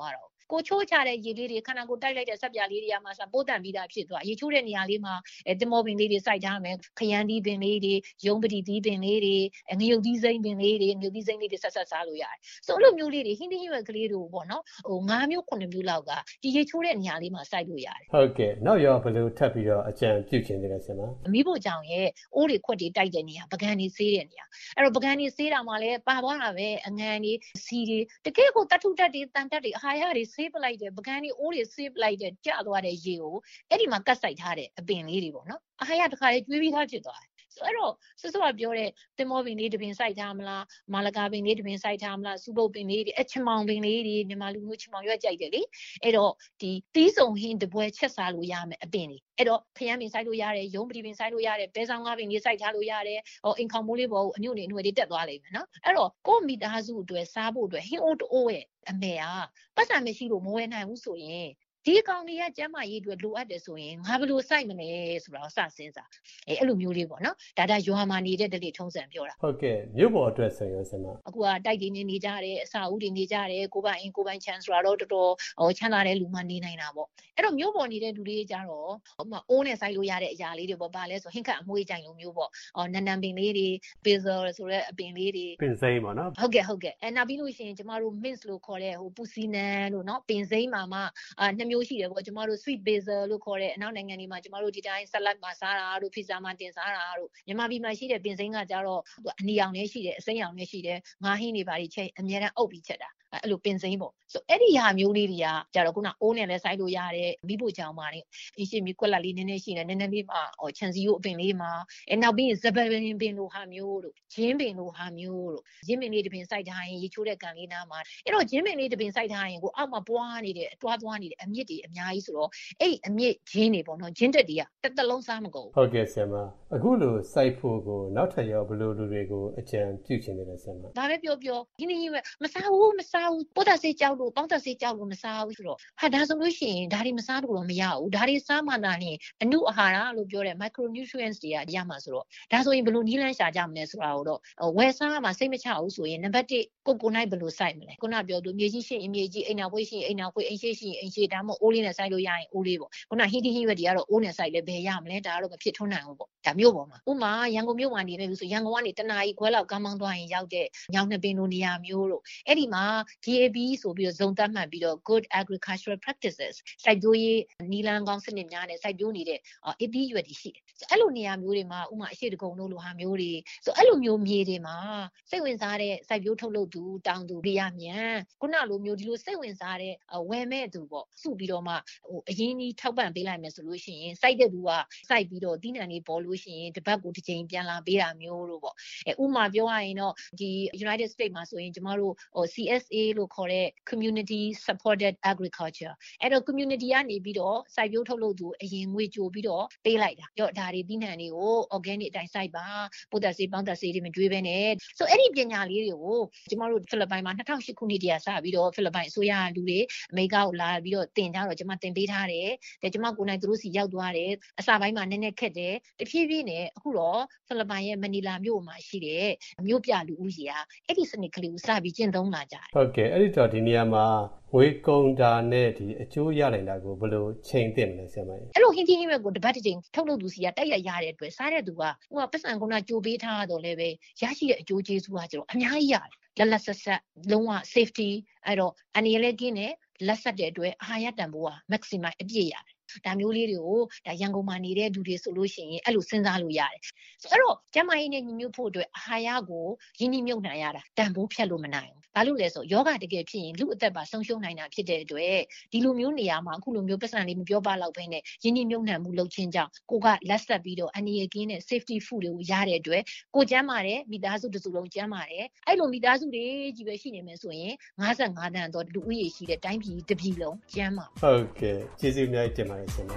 ကိုချိုးချတဲ့ရေလေးတွေခန္ဓာကိုယ်တိုက်လိုက်တဲ့ဆက်ပြာလေးတွေကမှစပိုးတန်ပြီးသားဖြစ်သွားရေချိုးတဲ့နေရာလေးမှာအဲတင်မောပင်လေးတွေစိုက်ထားမယ်ခရမ်းသီးပင်လေးတွေရုံးပတိသီးပင်လေးတွေငရုတ်သီးစိမ့်ပင်လေးတွေငရုတ်သီးစိမ့်လေးတွေဆက်ဆက်စားလို့ရတယ်ဆိုအဲ့လိုမျိုးလေးတွေဟင်းသီးဟင်းရွက်ကလေးတွေပေါ့နော်ဟို၅မျိုးခုနှစ်မျိုးလောက်ကဒီရေချိုးတဲ့နေရာလေးမှာစိုက်လို့ရတယ်ဟုတ်ကဲ့နောက်ရောဘယ်လိုထပ်ပြီးတော့အကြံပြုချင်တယ်လဲဆရာမမိဖို့ကြောင့်ရဲ့အိုးတွေခွက်တွေတိုက်တဲ့နေရာပကံတွေဆေးတဲ့နေရာအဲ့တော့ပကံတွေဆေးတာမှလည်းပါသွားတာပဲအငံတွေစီတွေတကယ်ကိုတတ်ထုတက်တွေတန်တက်တွေအာဟာရတွေဆေးပလိုက်တဲ့ပကံတွေအိုးတွေဆေးပလိုက်တဲ့ကျသွားတဲ့ရေကိုအဲ့ဒီမှာကတ်ဆိုင်ထားတဲ့အပင်လေးတွေပေါ့နော်အာဟာရတစ်ခါလေးကျွေးပြီးသားဖြစ်သွားတယ်ဆိုအဲ့တော့စစကပြောတဲ့တင်မောပင်လေးတစ်ပင်စိုက်ထားမလားမာလကာပင်လေးတစ်ပင်စိုက်ထားမလားစူပုတ်ပင်လေးတွေအချမောင်ပင်လေးတွေမြန်မာလူမျိုးချမောင်ရွက်ကြိုက်တယ်လေအဲ့တော့ဒီသီးစုံဟင်းတပွဲချက်စားလို့ရမယ်အပင်တွေအဲ့တော့ခရမ်းပင်စိုက်လို့ရတယ်ရုံးပတိပင်စိုက်လို့ရတယ်ဘဲဆောင်ကားပင်လေးစိုက်ထားလို့ရတယ်ဟိုအိမ်ခေါင်မိုးလေးပေါ်အညွန့်နေအနှွယ်တွေတက်သွားလိမ့်မယ်နော်အဲ့တော့ကိုယ့်မိသားစုအတွက်စားဖို့အတွက်ဟင်းအိုးတိုးရဲ့အမေကပတ်စံမရှိလို့မဝယ်နိုင်ဘူးဆိုရင်ဒီကောင်တွေကကျမ်းမာရေးအတွက်လိုအပ်တယ်ဆိုရင်ငါဘယ်လိုစိုက်မလဲဆိုတာကိုစစဉ်းစားအဲအဲ့လိုမျိုးလေးပေါ့နော်ဒါဒါရွာမှာနေတဲ့တလေထုံးစံပြောတာဟုတ်ကဲ့မြို့ပေါ်အတွက်ဆိုရင်ဆင်မအခုကတိုက်တွေနေနေကြတယ်အစာအုပ်တွေနေကြတယ်ကိုပိုင်အင်းကိုပိုင်ချမ်းဆိုတာတော့တော်တော်ဟိုချမ်းသာတဲ့လူမှနေနိုင်တာပေါ့အဲ့တော့မြို့ပေါ်နေတဲ့လူတွေကြတော့ဟိုမှာအိုးနဲ့စိုက်လို့ရတဲ့အရာလေးတွေပေါ့ဗာလဲဆိုဟင်းခတ်အမွှေးကြိုင်လိုမျိုးပေါ့ဟောနန်နန်ပင်လေးတွေပေဇာဆိုတဲ့အပင်လေးတွေပင်စိမ်းပေါ့နော်ဟုတ်ကဲ့ဟုတ်ကဲ့အဲနောက်ပြီးလို့ရှိရင်ကျမတို့ mint လို့ခေါ်တဲ့ဟိုပူစီနန်လို့နော်ပင်စိမ်းမှာမှအာနှစ်မျိုးရှိတယ်ပေါ့ကျမတို့ sweet basil လို့ခေါ်တဲ့အနောက်နိုင်ငံတွေမှာကျမတို့ဒီတိုင်း salad မှာစားတာတို့ pizza မှာတင်စားတာတို့မြန်မာပြည်မှာရှိတဲ့ပင်စိမ်းကကြတော့အနီအောင်လည်းရှိတယ်အစိမ်းအောင်လည်းရှိတယ်ငါးဟင်းတွေပါတွေချက်အများအားအုပ်ပြီးချက်တာအဲ့လိုပင်စိမ်းပေါ့ဆိုအဲ့ဒီဟာမျိုးလေးတွေကကြတော့ခုနအိုးနဲ့လည်းစိုက်လို့ရတယ်မိဖို့ကြောင်ပါနေအင်းရှိမြကွက်လက်လေးနည်းနည်းရှိတယ်နည်းနည်းလေးမှာဟောခြံစည်းရိုးအပင်လေးမှာအဲနောက်ပြီးဇပပင်ပင်လိုဟာမျိုးတို့ဂျင်းပင်လိုဟာမျိုးတို့ဂျင်းပင်လေးတစ်ပင်စိုက်ထားရင်ရေချိုးတဲ့ကန်လေးနားမှာအဲ့တော့ဂျင်းပင်လေးတစ်ပင်စိုက်ထားရင်ကိုအောက်မှာပွားနေတဲ့တွားသွားနေတဲ့အမြစ်တွေအများကြီးဆိုတော့အဲ့အမြစ်ဂျင်းတွေပေါ့နော်ဂျင်းတက်တွေကတစ်သက်လုံးစားမကုန်ဟုတ်ကဲ့ဆရာမအခုလိုစိုက်ဖို့ကိုနောက်ထပ်ရောဘယ်လိုလူတွေကိုအကြံပြုချင်တယ်လဲဆရာမဒါပဲပြောပြောဒီနေ့ပဲမစားဘူးမစားဘူးပိုးသက်ဆေးကြောက်လို့ပေါင်းသက်ဆေးကြောက်လို့မစားဘူးဆိုတော့ဟာဒါဆိုလို့ရှိရင်ဒါတွေမစားလို့တော့မရဘူးဒါတွေစားမှသာရင်အနုအာဟာရလို့ပြောတဲ့ micronutrients တွေကရမှာဆိုတော့ဒါဆိုရင်ဘယ်လိုနည်းလမ်းရှာကြမလဲဆိုတာကိုတော့ဝယ်စားမှာစိတ်မချဘူးဆိုရင်နံပါတ်တစ်ကိုကိုနိုင်ဘယ်လိုစိုက်မလဲခုနပြောသူမြေကြီးရှိရင်မြေကြီးအိမ်နာဖွေးရှိရင်အိမ်နာဖွေးအိမ်ရှိရှိရင်အိမ်ရှိဒါမှမဟုတ်အိုးလေးနဲ့စိုက်လို့ရရင်အိုးလေးပေါ့ခုနဟင်းတီဟင်းရွက်တွေကတော့အိုးနဲ့စိုက်လဲဘယ်ရမလဲဒါကတော့မဖြစ်ထွန်းနိုင်ဘူးပေါ့ဒါမျိုးပေါ့မှာဥမာရန်ကုန်မြို့မှာနေနေလို့ဆိုရန်ကုန်ကနေတနာရီခွဲလောက်ကမ်းမောင်းသွားရင်ရောက်တဲ့ညောင်နှစ်ပင်လိုနေရာမျိုးတို့အဲ့ဒီမှာ G A B ဆိုပြီးတော့ဇုံသတ်မှတ်ပြီးတော့ good agricultural practices စိုက်ပျိုးရေးနီလန်းကောင်းစနစ်များနဲ့စိုက်ပျိုးနေတဲ့အပီးရွက်တွေရှိတယ်အဲ့လိုနေရာမျိုးတွေမှာဥမာအရှိတကုံတို့လိုဟာမျိုးတွေဆိုအဲ့လိုမျိုးမြေတွေမှာစိတ်ဝင်စားတဲ့စိုက်ပျိုးထုတ်လုပ်သူတောင်သူတွေရမြန်ခုနလိုမျိုးဒီလိုစိတ်ဝင်စားတဲ့ဝယ်မဲ့သူပေါ့စုပြီးတော့မှဟိုအရင်ကြီးထောက်ပံ့ပေးလိုက်မယ်ဆိုလို့ရှိရင်စိုက်တဲ့သူကစိုက်ပြီးတော့တီးနှံတွေပေါ်လို့ရှိရင်တစ်ပတ်ကိုတစ်ချိန်ပြန်လာပေးတာမျိုးလို့ပေါ့အဲဥမာပြောရရင်တော့ဒီ United States မှာဆိုရင်ကျမတို့ဟို C S A လို့ခေါ်တဲ့ community supported agriculture အဲ့တော့ community ကနေပြီးတော့စိုက်ပျိုးထုတ်လုပ်သူအရင်ငွေကြိုပြီးတော့ပေးလိုက်တာကြော့ဒါတွေတီးနှံတွေကို organic အတိုင်းစိုက်ပါပိုးသက်ဆေးပေါင်းသက်ဆေးတွေမကြွေးဘဲနဲ့ဆိုအဲ့ဒီပညာလေးတွေကိုကျမတို့ဖိလစ်ပိုင်မှာ၂၀၀၈ခုနှစ်တည်းကစပြီးတော့ဖိလစ်ပိုင်အစိုးရလူတွေအမေရိကကိုလာပြီးတော့တင်ကြတော့ကျမတင်ပေးထားတယ်တဲ့ကျမကိုနိုင်သူတို့စီရောက်သွားတယ်အစပိုင်းမှာနည်းနည်းခက်တယ်တဖြည်းဖြည်းနဲ့အခုတော့ဖိလစ်ပိုင်ရဲ့မနီလာမြို့မှာရှိတဲ့မြို့ပြလူဦးရေကအဲ့ဒီစနစ်ကလေးကိုစပြီးကျင့်သုံးလာကြတယ်ဟုတ်ကဲ့အဲ့ဒီတော့ဒီနေရာမှာဝေကုံတာနဲ့ဒီအကျိုးရနိုင်တာကိုဘယ်လိုချိန်သိမလဲဆရာမအဲ့လိုဟင်းချင်းဟင်းရွက်ကိုတပတ်တစ်ချိန်ထုတ်လုပ်သူစီကတိုက်ရရတဲ့အတွက်စားတဲ့သူကဟိုကပတ်စံကုန်းကကြိုပေးထားတော့လည်းပဲရရှိတဲ့အကျိုးကျေးဇူးကကျတော့အများကြီးရတယ်လက်လက်ဆက်ဆက်လုံးဝ safety အဲ့တော့အနေနဲ့ကင်းနဲ့လက်ဆက်တဲ့အတွက်အာဟာရတန်ဖိုးက maximum အပြည့်ရတယ်ဒါမျိုးလေးတွေကိုဒါရန်ကုန်မှာနေတဲ့လူတွေဆိုလို့ရှိရင်အဲ့လိုစဉ်းစားလို့ရတယ်ဆိုတော့ကျမကြီးနဲ့ညီမျိုးဖို့အတွက်အာဟာရကိုရင်းနှီးမြှုပ်နှံရတာတန်ဖိုးဖြတ်လို့မနိုင်ဘူးဘာလို့လဲဆိုယောဂတကယ်ဖြစ်ရင်လူအသက်ပါဆုံးရှုံးနိုင်တာဖြစ်တဲ့အတွက်ဒီလိုမျိုးနေရာမှာအခုလိုမျိုးပတ်စံလေးမပြောပါတော့ဘဲနဲ့ရင်းနှီးမြှုပ်နှံမှုလုပ်ခြင်းကြောင့်ကိုကလက်ဆက်ပြီးတော့အနေရကင်းနဲ့ safety food တွေကိုရတဲ့အတွက်ကိုကျန်းမာတဲ့မိသားစုတစ်စုလုံးကျန်းမာတယ်အဲ့လိုမိသားစုတွေကြီးပဲရှိနေမယ်ဆိုရင်၅၅တန်းတော့လူဦးရေရှိတဲ့တိုင်းပြည်တစ်ပြည်လုံးကျန်းမာဟုတ်ကဲ့ကျေးဇူးအများကြီးတင်ပါတယ်ဆရာ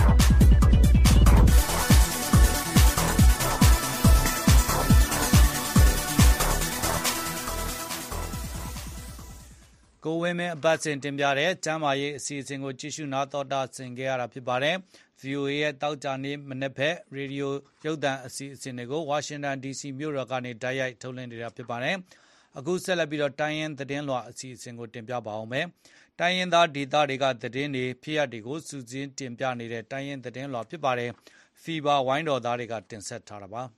ကိုဝင်းမင်းအပတ်စဉ်တင်ပြတဲ့ကျမ်းမာရေးအစီအစဉ်ကိုကြည့်ရှုနားတော်တာဆင်ခဲ့ရတာဖြစ်ပါတယ်။ V O A ရဲ့တောက်ကြနေမနေ့ဖက်ရေဒီယိုရုပ်သံအစီအစဉ်တွေကိုဝါရှင်တန် D C မြို့တော်ကနေတိုက်ရိုက်ထုတ်လွှင့်နေတာဖြစ်ပါတယ်။အခုဆက်လက်ပြီးတော့တိုင်းရင်းသတင်းလွှာအစီအစဉ်ကိုတင်ပြပါအောင်မယ်။တိုင်းရင်းသားဒေသတွေကသတင်းတွေဖြစ်ရပ်တွေကိုစူးစီးတင်ပြနေတဲ့တိုင်းရင်းသတင်းလွှာဖြစ်ပါတယ်။ Fever ဝိုင်းတော်သားတွေကတင်ဆက်ထားတာပါ။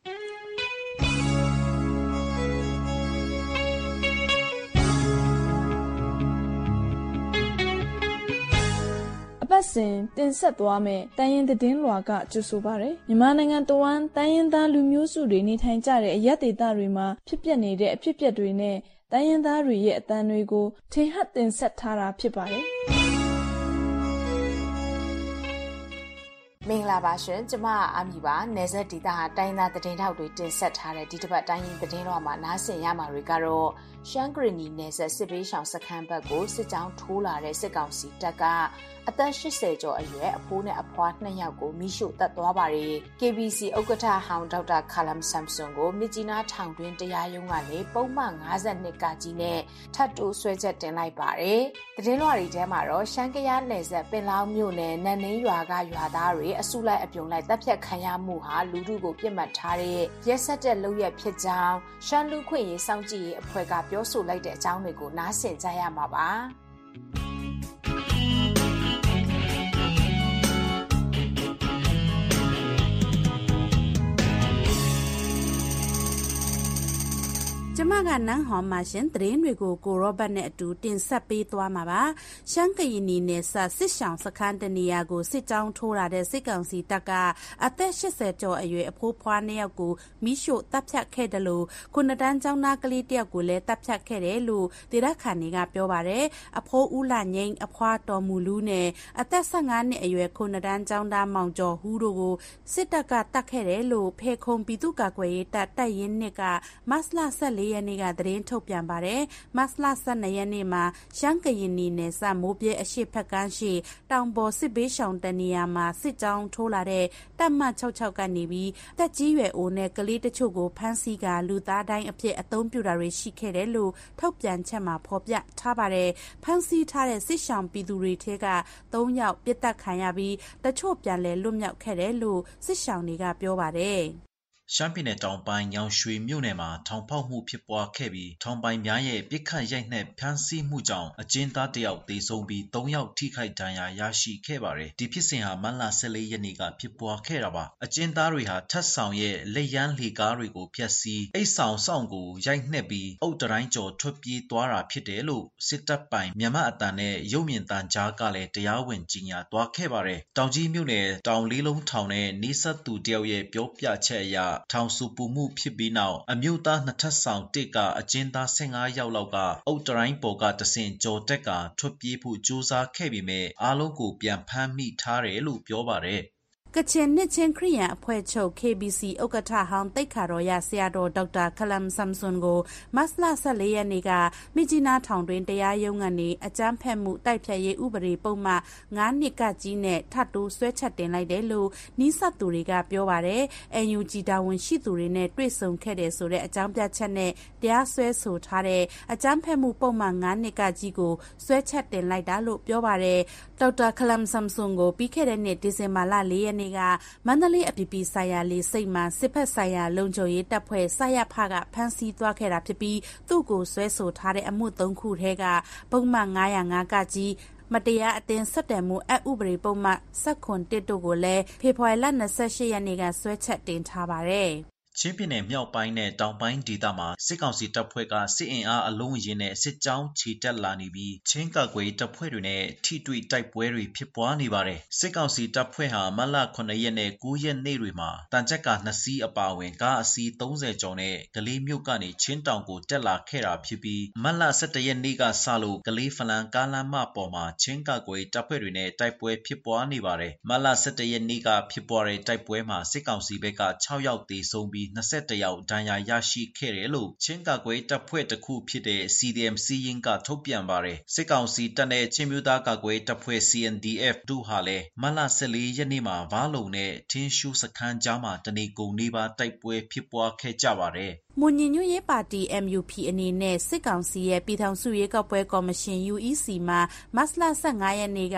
အပတ်စဉ်တင်ဆက်သွားမယ့်တိုင်းရင်းသတင်းလွှာကကြိုဆိုပါရယ်မြန်မာနိုင်ငံတဝန်းတိုင်းရင်းသားလူမျိုးစုတွေနေထိုင်ကြတဲ့အရပ်ဒေသတွေမှာဖြစ်ပျက်နေတဲ့အဖြစ်အပျက်တွေနဲ့တိုင်းရင်းသားတွေရဲ့အသံတွေကိုထင်ဟပ်တင်ဆက်ထားတာဖြစ်ပါတယ်မင်္ဂလာပါရှင်ကျမအာမီပါနယ်စပ်ဒေသဟာတိုင်းသားသတင်းထောက်တွေတင်ဆက်ထားတဲ့ဒီတစ်ပတ်တိုင်းရင်းသတင်းလွှာမှာနားဆင်ရမှာတွေကတော့ရှမ်းကရီနီနယ်စပ်စစ်ပေးရှောင်စခန်းဘက်ကိုစစ်ကြောင်းထိုးလာတဲ့စစ်ကောင်စီတပ်ကအသက်၈၀ကျော်အရွယ်အဖိုးနဲ့အဖွားနှစ်ယောက်ကိုမိရှို့တပ်သွားပါတယ်။ K B C ဥက္ကဋ္ဌဟောင်းဒေါက်တာခါလမ်ဆမ်ဆွန်ကိုမြစ်ကြီးနားထောင်တွင်းတရားရုံးကနေပုံမှန်၅၂ကကြီးနဲ့ထပ်တိုးဆွဲချက်တင်လိုက်ပါတယ်။သတင်းလွှာတွေထဲမှာတော့ရှမ်းကယားနယ်စပ်ပင်လောင်းမြို့နယ်နန်းနှင်းရွာကရွာသားတွေအစုလိုက်အပြုံလိုက်တပ်ဖြတ်ခံရမှုဟာလူထုကိုပြစ်မှတ်ထားတဲ့ရက်စက်တဲ့လုပ်ရက်ဖြစ်ကြောင်းရှမ်းလူခွင့်ရေးစောင့်ကြည့်ရေးအဖွဲ့ကပြောဆိုလိုက်တဲ့အကြောင်းတွေကိုနားဆင်ကြရမှာပါ။ကျမကနန်းဟော်မှာရှင်သတင်းတွေကိုကိုရောဘတ်နဲ့အတူတင်ဆက်ပေးသွားမှာပါရှမ်းကရင်နီနယ်စပ်စစ်ဆောင်စခန်းတနေရာကိုစစ်ကြောင်းထိုးလာတဲ့စစ်ကောင်စီတပ်ကအသက်၈၀ကျော်အရွယ်အဖိုးဖွားနှစ်ယောက်ကိုမိရှို့တပ်ဖြတ်ခဲ့တယ်လို့ခုနှစ်တန်းကျောင်းသားကလေးတယောက်ကိုလည်းတပ်ဖြတ်ခဲ့တယ်လို့ဒေသခံတွေကပြောပါတယ်အဖိုးဦးလာငိမ့်အဖွားတော်မူလူနဲ့အသက်၁၅နှစ်အရွယ်ခုနှစ်တန်းကျောင်းသားမောင်ကျော်ဟူးတို့ကိုစစ်တပ်ကတပ်ခဲ့တယ်လို့ဖေခုံပြည်သူ့ကာကွယ်ရေးတပ်တပ်ရင်းနှစ်ကမတ်လ၁၄ရက်နေ့ကသတင်းထုတ်ပြန်ပါတယ်မတ်လ၁၂ရက်နေ့မှာရှမ်းကရင်နီနယ်စပ်မိုးပြဲအရှိဖက်ကန်းရှိတောင်ပေါ်စစ်ဘေးရှောင်တနေရာမှာစစ်ကြောင်းထိုးလာတဲ့တပ်မ၆၆ကနေပြီးတက်ကြီးရွယ်အိုနဲ့ကလေးတချို့ကိုဖမ်းဆီးကလူသားတိုင်းအဖြစ်အသုံးပြုတာတွေရှိခဲ့တယ်လို့ထုတ်ပြန်ချက်မှာဖော်ပြထားပါတယ်ဖမ်းဆီးထားတဲ့စစ်ရှောင်ပြည်သူတွေထဲက၃ယောက်ပြစ်ဒဏ်ခံရပြီးတချို့ပြန်လည်လွတ်မြောက်ခဲ့တယ်လို့စစ်ရှောင်တွေကပြောပါတယ်ရှမ်းပြည်နယ်တောင်ပိုင်းညောင်ရွှေမြို့နယ်မှာထောင်ဖောက်မှုဖြစ်ပွားခဲ့ပြီးထောင်ပိုင်များရဲ့ပြစ်ခတ်ရိုက်နှက်ဖမ်းဆီးမှုကြောင့်အကျဉ်းသားတယောက်သေဆုံးပြီး၃ယောက်ထိခိုက်ဒဏ်ရာရရှိခဲ့ပါတယ်။ဒီဖြစ်စဉ်ဟာမတ်လ၁၄ရက်နေ့ကဖြစ်ပွားခဲ့တာပါ။အကျဉ်းသားတွေဟာထပ်ဆောင်ရဲ့လက်ရန်လှေကားတွေကိုဖျက်ဆီးအိတ်ဆောင်ဆောင်ကိုရိုက်နှက်ပြီးအုတ်တိုင်းကျော်ထွက်ပြေးသွားတာဖြစ်တယ်လို့စစ်တပ်ပိုင်မြန်မာအတန်နဲ့ရုပ်မြင်သံကြားကလည်းတရားဝင်ကြီးညာသွားခဲ့ပါတယ်။တောင်ကြီးမြို့နယ်တောင်လေးလုံးထောင်နဲ့နေဆက်သူတယောက်ရဲ့ပြောပြချက်အရထောင်စုပူမှုဖြစ်ပြီးနောက်အမျိုးသားနှစ်ထပ်ဆောင်တစ်ကအကျဉ်းသား၁၅ယောက်လောက်ကအုတ်တိုင်းပေါ်ကတဆင့်ကြော်တက်ကထွက်ပြေးဖို့ကြိုးစားခဲ့ပေမဲ့အားလုံးကိုပြန်ဖမ်းမိထားတယ်လို့ပြောပါတယ်ကချင်နှစ်ချင်းခရီးရန်အဖွဲ့ချုပ် K B C ဥက္ကဋ္ဌဟောင်းတိတ်ခါတော်ရဆရာတော်ဒေါက်တာခလမ်ဆမ်ဆွန်ကိုမတ်လ၁၄ရက်နေ့ကမြစ်ကြီးနားထောင်တွင်တရားရုံးကနေအကြမ်းဖက်မှုတိုက်ဖျက်ရေးဥပဒေပုံမှန်၅နှစ်ကကြီးနဲ့ထပ်တိုးဆွဲချက်တင်လိုက်တယ်လို့နီးစပ်သူတွေကပြောပါတယ်။ N U G တာဝန်ရှိသူတွေနဲ့တွေ့ဆုံခဲ့တယ်ဆိုတဲ့အကြောင်းပြချက်နဲ့တရားစွဲဆိုထားတဲ့အကြမ်းဖက်မှုပုံမှန်၅နှစ်ကကြီးကိုဆွဲချက်တင်လိုက်တာလို့ပြောပါတယ်။ဒေါက်တာခလမ်ဆမ်ဆွန်ကိုပြီးခဲ့တဲ့နှစ်ဒီဇင်ဘာလ၄ရက်နေ့ကမန္တလေးအပြည်ပြည်ဆိုင်ရာလေဆိပ်မှာစစ်ဖက်ဆိုင်ရာလုံခြုံရေးတပ်ဖွဲ့စရဖကဖမ်းဆီးသွားခဲ့တာဖြစ်ပြီးသူ့ကိုဆွဲဆိုထားတဲ့အမှု၃ခုထဲကပုံမှန်၅၀၅ကကြီးမတရားအသင်းဆက်တယ်မှုအဥပဒေပုံမှန်၁၇တို့ကိုလည်းဖေဖော်ဝါရီလ၂၈ရက်နေ့ကဆွဲချက်တင်ထားပါတယ်။ချင်းပြည်နယ်မြောက်ပိုင်းနဲ့တောင်ပိုင်းဒေသမှာစစ်ကောင်စီတပ်ဖွဲ့ကစစ်အင်အားအလုံးအင်းနဲ့စစ်ကြောင်းချီတက်လာနေပြီးချင်းကာကွယ်တပ်ဖွဲ့တွေနဲ့ထိတွေ့တိုက်ပွဲတွေဖြစ်ပွားနေပါတယ်။စစ်ကောင်စီတပ်ဖွဲ့ဟာမတ်လ၇ရက်နဲ့၉ရက်နေ့တွေမှာတန်ကြပ်ကာနှစ်စီးအပါအဝင်ကားအစီး၃၀ကျော်နဲ့ကလေးမြို့ကနေချင်းတောင်ကိုတက်လာခဲ့တာဖြစ်ပြီးမတ်လ၁၁ရက်နေ့ကစလို့ကလေးဖလန်ကားလမ်းမပေါ်မှာချင်းကာကွယ်တပ်ဖွဲ့တွေနဲ့တိုက်ပွဲဖြစ်ပွားနေပါတယ်။မတ်လ၁၁ရက်နေ့ကဖြစ်ပွားတဲ့တိုက်ပွဲမှာစစ်ကောင်စီဘက်က၆ယောက်သေဆုံးပြီး၂၁ယောက်ဒဏ်ရာရရှိခဲ့တယ်လို့ချင်းကာကွယ်တပ်ဖွဲ့တစ်ခုဖြစ်တဲ့ C D M စီရင်ကထုတ်ပြန်ပါတယ်။စစ်ကောင်စီတပ်နဲ့ချင်းမျိုးသားကာကွယ်တပ်ဖွဲ့ C N D F တို့ဟာလည်းမတ်လ၁၄ရက်နေ့မှာဘားလုံနဲ့ထင်းရှူးစခန်းကြားမှာတနေကုန်နေပါတိုက်ပွဲဖြစ်ပွားခဲ့ကြပါတယ်။မွန်ညီညွတ်ရေးပါတီ M U P အနေနဲ့စစ်ကောင်စီရဲ့ပြည်ထောင်စုရွေးကောက်ပွဲကော်မရှင် U E C မှာမတ်လ၁၅ရက်နေ့က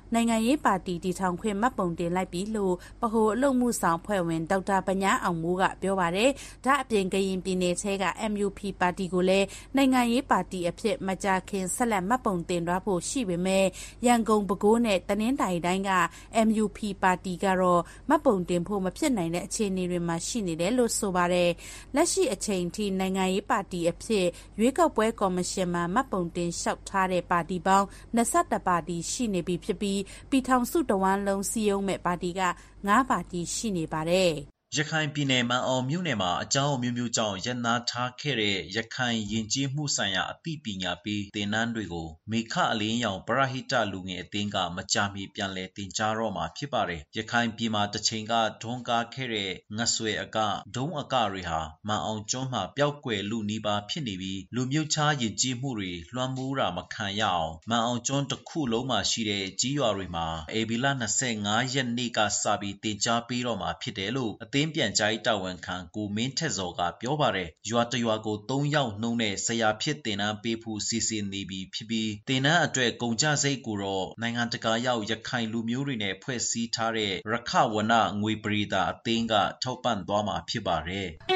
နိုင်ငံရေးပါတီတည်ထောင်ခွင့်မှတ်ပုံတင်လိုက်ပြီလို့ဗဟိုအလုပ်မှုဆောင်ဖွဲ့ဝင်ဒေါက်တာပညာအောင်မိုးကပြောပါတယ်။ဒါအပြင်ကရင်ပြည်နယ်ထဲက M U P ပါတီကိုလည်းနိုင်ငံရေးပါတီအဖြစ်မကြာခင်ဆက်လက်မှတ်ပုံတင်သွားဖို့ရှိပေမဲ့ရန်ကုန်ပဲခူးနဲ့တနင်္သာရီတိုင်းက M U P ပါတီကတော့မှတ်ပုံတင်ဖို့မဖြစ်နိုင်တဲ့အခြေအနေတွေမှာရှိနေတယ်လို့ဆိုပါတယ်။လက်ရှိအချိန်ထိနိုင်ငံရေးပါတီအဖြစ်ရွေးကောက်ပွဲကော်မရှင်မှာမှတ်ပုံတင်လျှောက်ထားတဲ့ပါတီပေါင်း၂၁ပါတီရှိနေပြီဖြစ်ပြီးပြည်ထောင်စုတဝန်းလုံးစည်းရုံးမဲ့ပါတီက၅ပါတီရှိနေပါတယ်။ရခိုင်ပြည်နယ်မန်အောင်မြို့နယ်မှာအကြောင်းအမျိုးမျိုးကြောင့်ရပ်နားထားခဲ့တဲ့ရခိုင်ယဉ်ကျေးမှုဆိုင်ရာအသိပညာပေးသင်တန်းတွေကိုမေခအလင်းရောင်ပရဟိတလူငယ်အသင်းကမကြာမီပြန်လည်တင်ကြားတော့မှာဖြစ်ပါတယ်။ရခိုင်ပြည်မှာတစ်ချိန်ကဒွန်းကားခဲ့တဲ့ငဆွေအကဒုံးအကတွေဟာမန်အောင်ကျွန်းမှာပျောက်ကွယ်လူနီးပါးဖြစ်နေပြီးလူမျိုးခြားယဉ်ကျေးမှုတွေလွှမ်းမိုးတာမခံရအောင်မန်အောင်ကျွန်းတစ်ခုလုံးမှာရှိတဲ့ကြီးရွာတွေမှာဧပြီလ၂၅ရက်နေ့ကစပြီးတင်ကြားပေးတော့မှာဖြစ်တယ်လို့အသင်းပြန်ကြားရေးတာဝန်ခံကိုမင်းထက်စောကပြောပါတယ်။ရွာတရွာကို၃ယောက်နှုန်းနဲ့ဆရာဖြစ်တင်နန်းပေးဖို့စီစဉ်နေပြီဖြစ်ပြီးတင်နန်းအတွက်ကုန်ကျစရိတ်ကိုတော့နိုင်ငံတကာရောက်ရခိုင်လူမျိုးတွေနဲ့ဖွဲ့စည်းထားတဲ့ရခဝနငွေပရိသအသင်းကထောက်ပံ့သွားမှာဖြစ်ပါတယ်။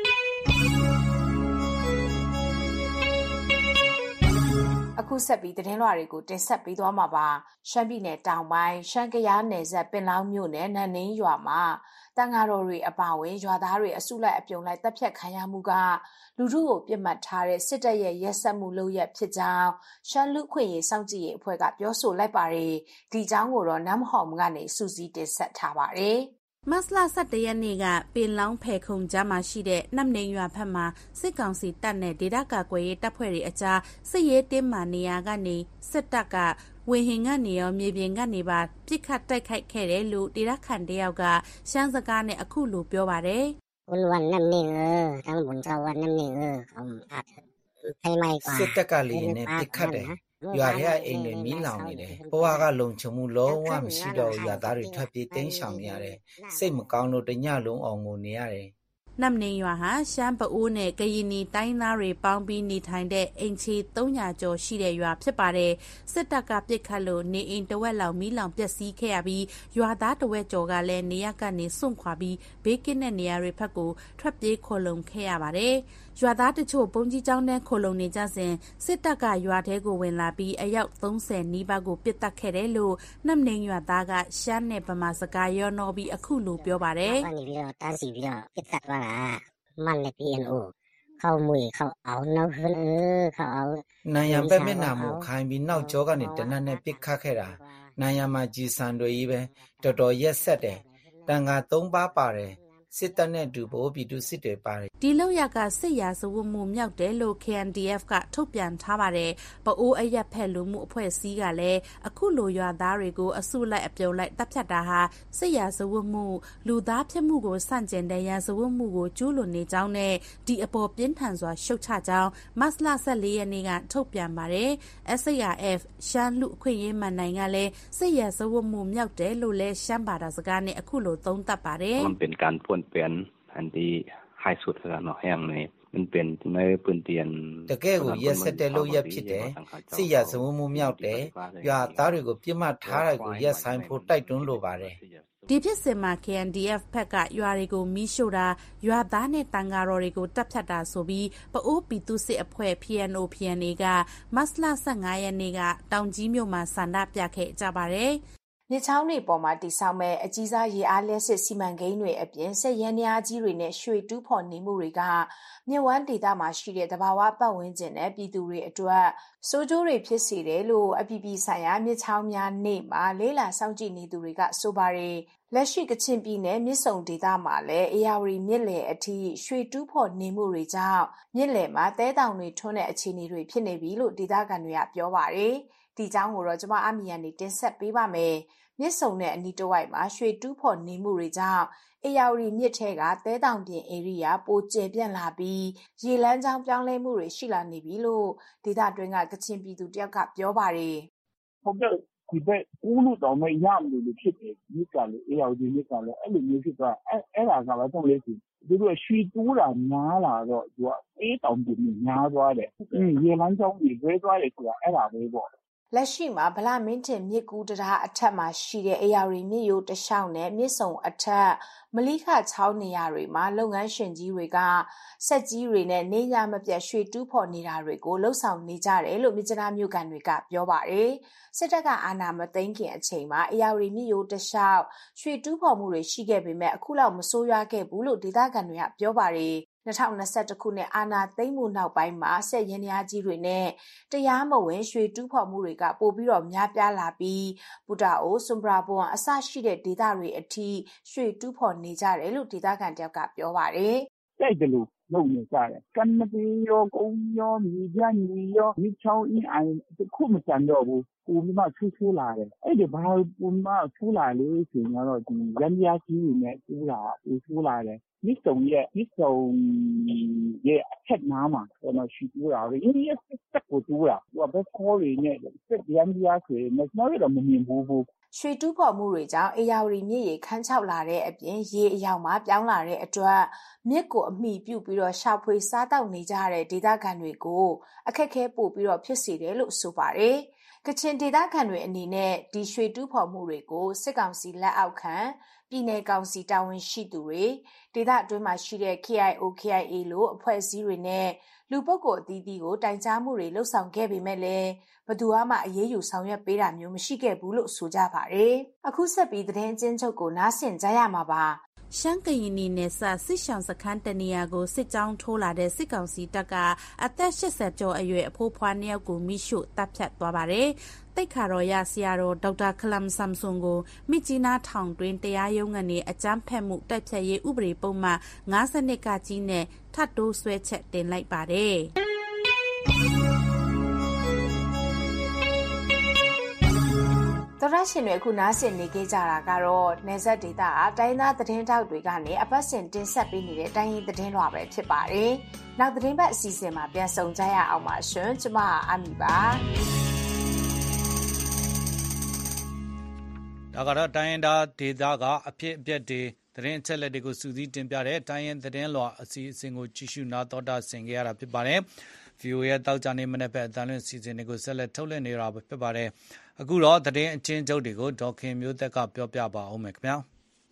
အခုဆက်ပြီးသတင်းလွှာတွေကိုတင်ဆက်ပေးသွားမှာပါရှမ်းပြည်နယ်တောင်ပိုင်းရှမ်းကယားနယ်စပ်ပင်လောင်းမြို့နယ်နန်းနင်းရွာမှာတန်ဃာတော်တွေအပါအဝင်ရွာသားတွေအစုလိုက်အပြုံလိုက်တပ်ဖြတ်ခံရမှုကလူထုကိုပြစ်မှတ်ထားတဲ့စစ်တပ်ရဲ့ရက်စက်မှုလုပ်ရက်ဖြစ်ကြောင်းရှမ်းလူခွင့်ရေးစောင့်ကြည့်ရေးအဖွဲ့ကပြောဆိုလိုက်ပါတယ်ဒီကြောင်းကိုတော့နမ်ဟော်မကနေစူးစီးတင်ဆက်ထားပါတယ်မတ်လ၁၁ရက်နေ့ကပင်လောင်းဖယ်ခုံကြားမှာရှိတဲ့နမ်နေရွာဘက်မှာစစ်ကောင်စီတပ်နဲ့ဒေသကာကွယ်ရေးတပ်ဖွဲ့တွေအကြားစစ်ရေးတင်းမာနေရာကနေစစ်တပ်ကဝေဟင်ကနေရောမြေပြင်ကနေပါပြစ်ခတ်တိုက်ခိုက်ခဲ့တယ်လို့ဒေသခံတယောက်ကရှမ်းစကားနဲ့အခုလိုပြောပါတယ်။ဝန်ဝန်နမ်နေทั้งบุญชาววันနမ်နေเขาอัดให้ไม่กว่าစစ်တပ်ကလေနဲ့ပြစ်ခတ်တယ်ရွာထဲအိမ်တွေမီးလောင်နေတယ်ဘဝကလုံခြုံမှုလုံးဝမရှိတော့ရွာသားတွေထွက်ပြေးတိမ်းရှောင်နေရတယ်စိတ်မကောင်းလို့တညလုံးအောင်ငိုနေရတယ်နမ်နေရွာဟာရှမ်းပအိုးနဲ့ကရင်နီတိုင်းသားတွေပေါင်းပြီးနေထိုင်တဲ့အိမ်ခြေ၃ရာကျော်ရှိတဲ့ရွာဖြစ်ပါတယ်စစ်တပ်ကပစ်ခတ်လို့နေအိမ်တဝက်လောက်မီးလောင်ပျက်စီးခဲ့ရပြီးရွာသားတဝက်ကျော်ကလည်းနေရပ်ကနေစွန့်ခွာပြီးဘေးကင်းတဲ့နေရာတွေဘက်ကိုထွက်ပြေးခိုလုံခဲ့ရပါတယ်ရွာသားတချို့ပုံကြီးကျောင်းထဲခိုလုံနေကြစဉ်စစ်တပ်ကရွာထဲကိုဝင်လာပြီးအယောက်၃၀နီးပါးကိုပစ်တက်ခဲ့တယ်လို့နမ်နေရွာသားကရှမ်းနဲ့ဗမာစကားရောနှောပြီးအခုလိုပြောပါတယ်ကနေပြီးတော့တန်းစီပြီးတော့ပစ်တက်သွားတာมันใน พี เอ็น โอ เข้ามุยเข้าเอาနောက်ဟင်းเออเข้าเอาနန်ရံပဲမျက်နှာမူခိုင်းပြီးနောက်ကျောကနေတနတ်နဲ့ပစ်ခတ်ခဲ့တာနန်ရံမှာကြီးစံတွေကြီးပဲတော်တော်ရက်ဆက်တယ်တန်ခါ၃ပါးပါတယ်စစ်တပ်နဲ့တူဖို့ပြည်သူစစ်တွေပါတယ်ဒီလောက်ရကစစ်ရာဇဝတ်မှုမြောက်တယ်လို့ K N D F ကထုတ်ပြန်ထားပါတယ်ပအိုးအရက်ဖက်လူမှုအဖွဲ့အစည်းကလည်းအခုလိုရွာသားတွေကိုအစုလိုက်အပြုံလိုက်တပ်ဖြတ်တာဟာစစ်ရာဇဝတ်မှုလူသားဖြစ်မှုကိုစန့်ကျင်တဲ့ရာဇဝတ်မှုကိုကျူးလွန်နေကြောင်းနဲ့ဒီအပေါ်ပြင်းထန်စွာရှုတ်ချကြောင်းမတ်လ၁၄ရက်နေ့ကထုတ်ပြန်ပါတယ် S A R F ရှမ်းလူအခွင့်အရေးမှန်နိုင်ကလည်းစစ်ရာဇဝတ်မှုမြောက်တယ်လို့လည်းရှမ်းဘာသာစကားနဲ့အခုလိုသုံးသပ်ပါတယ်มันเป็นการพ่นเปลี่ยนอันที่ให้สุดแล้วเนาะอย่างนี้มันเป็นในพื้นที่တကယ်ကိုရက်ဆက်တဲ့လို့ရက်ဖြစ်တယ်စစ်ရဇဝမှုမြောက်တယ်ရွာသားတွေကိုပြစ်မှတ်ထားတဲ့ကိုရက်ဆိုင်ဖို့တိုက်တွန်းလိုပါတယ်ဒီဖြစ်စဉ်မှာ K N D F ဘက်ကရွာတွေကိုမီးရှို့တာရွာသားနဲ့တန်ဃာတော်တွေကိုတပ်ဖြတ်တာဆိုပြီးပအိုးပြည်သူစစ်အဖွဲ့ P N O P N A ကမတ်လ၁၅ရက်နေ့ကတောင်ကြီးမြို့မှာဆန္ဒပြခဲ့ကြပါတယ်မြစ်ချောင်းတွေပေါ်မှာတိဆောက်မဲ့အကြီးစားရေအားလျှက်စစ်စီမံကိန်းတွေအပြင်စက်ရန်များကြီးတွေနဲ့ရွှေတူးဖော်နေမှုတွေကမြစ်ဝမ်းဒေသမှာရှိတဲ့သဘာဝပတ်ဝန်းကျင်နဲ့ပြည်သူတွေအတွက်စိုးကျိုးတွေဖြစ်စေတယ်လို့အပြည်ပြည်ဆိုင်ရာမြစ်ချောင်းများနေ့မှာလေးလာစောင့်ကြည့်နေသူတွေကဆိုပါတယ်လက်ရှိကချင်ပြည်နယ်မြစ်ဆုံဒေသမှာလည်းအေယာဝတီမြစ်လယ်အထိရွှေတူးဖော်နေမှုတွေကြောင့်မြစ်လယ်မှာတဲတောင်တွေထွန်းတဲ့အခြေအနေတွေဖြစ်နေပြီလို့ဒေသခံတွေကပြောပါတယ်ဒီကြောင်းကိုတော့ကျွန်မအမီယာနေတင်ဆက်ပေးပါမယ်မြစ်ဆုံနဲ့အနီးတစ်ဝိုက်မှာရွှေတူးဖော်နေမှုတွေကြောင့်အေယာဝတီမြစ်ထဲကတဲတောင်ပြင်ဧရိယာပိုကျယ်ပြန့်လာပြီးရေလမ်းကြောင်းပြောင်းလဲမှုတွေရှိလာနေပြီလို့ဒေသတွင်းကကချင်ပြည်သူတယောက်ကပြောပါတယ်ဟုတ်ကဲ့ဒီဘက်ဦးလို့တော့မရမလို့ဖြစ်တယ်မြစ်ကလည်းအေယာဝတီမြစ်ကလည်းအဲ့လိုမျိုးဖြစ်သွားအဲ့အဲ့ဒါကလည်းတော့လေသူတို့ရွှေတူးတာများလာတော့သူကအေးတောင်ပြင်များသွားတယ်အင်းရေလမ်းကြောင်းကြီးဝဲသွားတယ်ဆိုတာအဲ့ဒါပဲပေါ့လက်ရှိမှာဗလာမင်းတင်မြစ်ကူးတရားအထက်မှာရှိတဲ့အေယာရီမြစ်ရိုးတလျှောက်နဲ့မြစ်ဆုံအထက်မလိခချောင်းနေရာတွေမှာလုပ်ငန်းရှင်ကြီးတွေကစက်ကြီးတွေနဲ့နေညမပြတ်ရွှေတူးဖော်နေတာတွေကိုလှုပ်ဆောင်နေကြတယ်လို့မြစ်ကြားမြို့ကန်တွေကပြောပါတယ်စစ်တပ်ကအာဏာမသိမ်းခင်အချိန်မှာအေယာရီမြစ်ရိုးတလျှောက်ရွှေတူးဖော်မှုတွေရှိခဲ့ပေမဲ့အခုလောက်မဆိုးရွားခဲ့ဘူးလို့ဒေသခံတွေကပြောပါတယ်၂၀၂၁ခုနှစ်အာဏာသိမ်းမှုနောက်ပိုင်းမှာဆက်ရင်းရားကြီးတွေနဲ့တရားမဝင်ရွှေတူးဖော်မှုတွေကပိုပြီးတော့များပြားလာပြီးပူတာအိုစွန်ဘရာဘွန်အစရှိတဲ့ဒေသတွေအထိရွှေတူးဖော်နေကြတယ်လို့ဒေသခံတယောက်ကပြောပါတယ်။တိုက်တယ်လို့လုပ်နေကြတယ်။ကမ်းမတင်ရောကုန်းရောမြေပြန့်မြေရောမြစ်ချောင်းအင်းအိုင်တခုမကျန်တော့ဘူး။ပုံမှန်ဆူဆူလာတယ်။အဲ့ဒီဘာပုံမှန်ဆူလာလေဆိုတော့ဒီရန်ရားကြီးတွေနဲ့ဆူလာဆူလာတယ်။မြစ်ဆုံရဲ့မြစ်ဆုံရဲ့အထက်နားမှာတော့ရှိတူတာလေ။ဒီစက်ကိုတူတာ။ဟိုဘက်ခေါ်ရင်းနဲ့စက်ရန်ရားဆိုရင်မစမရတော့မမြင်ဘူးဘူး။ရွှေတူးဖော်မှုတွေကြောင့်အေယာရီမြစ်ရေခန်းချောက်လာတဲ့အပြင်ရေအယောင်မှာပြောင်းလာတဲ့အတွက်မြစ်ကိုအမိပြုတ်ပြီးတော့ရှာဖွေစားတောက်နေကြတဲ့ဒေသခံတွေကိုအခက်အခဲပို့ပြီးတော့ဖြစ်စေတယ်လို့ဆိုပါတယ်။ကချင်ဒေသခံတွေအနေနဲ့ဒီရွှေတူးဖော်မှုတွေကိုစစ်ကောင်စီလက်အောက်ခံပြည်내ကောင်စီတာဝန်ရှိသူတွေဒေသအတွင်းမှာရှိတဲ့ K I O K I A လို့အဖွဲ့အစည်းတွေနဲ့လူပုဂ္ဂိုလ်အသီးသီးကိုတိုင်ကြားမှုတွေလှုပ်ဆောင်ခဲ့ပေမဲ့လည်းဘယ်သူမှအရေးယူဆောင်ရွက်ပေးတာမျိုးမရှိခဲ့ဘူးလို့ဆိုကြပါတယ်။အခုဆက်ပြီးသတင်းကျဉ်းချုပ်ကိုနားဆင်ကြရမှာပါ။ရှမ်းကရင်နီနယ်စပ်စစ်ရှောင်းစခန်းတနေရာကိုစစ်ကြောင်းထိုးလာတဲ့စစ်ကောင်စီတပ်ကအသက်၈၀ကျော်အရွယ်အဖိုးဖွားနှစ်ယောက်ကိုမိရှို့တပ်ဖြတ်သွားပါတယ်။တိတ်ခါတော်ရဆရာတော်ဒေါက်တာခလမ်ဆမ်ဆွန်ကိုမြစ်ကြီးနားထောင်တွင်တရားရုံးကနေအကြမ်းဖက်မှုတိုက်ဖြတ်ရေးဥပဒေပုံမှန်၅၂ကကြီးနဲ့ထပ်တိုးဆွဲချက်တင်လိုက်ပါတယ်။တော်ရရှင်တွေအခုနားဆင်နေကြကြတာကတော့နေဆက်ဒေတာအတိုင်းသားသတင်းတောက်တွေကနေအပတ်စဉ်တင်ဆက်ပေးနေတဲ့တိုင်းရင်းသတင်းလွှာပဲဖြစ်ပါတယ်။နောက်သတင်းပတ်အစီအစဉ်မှာပြန်ဆောင်ကြရအောင်ပါရှင်။ကျမအမီပါ။ဒါကတော့တိုင်းရင်းသားဒေတာကအဖြစ်အပျက်တွေသတင်းအချက်အလက်တွေကိုစူးစီးတင်ပြတဲ့တိုင်းရင်းသတင်းလွှာအစီအစဉ်ကိုကြည့်ရှုနားတော်တာဆင်ကြရတာဖြစ်ပါတယ်။ဗွီအိုအေရဲ့တောက်ကြနေမနေ့ဖက်အတန်လွင့်စီစဉ်တွေကိုဆက်လက်ထုတ်လွှင့်နေတာဖြစ်ပါတယ်။အခုတော့သတင်းအချင်းချုပ်တွေကိုဒေါခင်မျိုးသက်ကပြောပြပါအောင်မယ်ခင်ဗျာ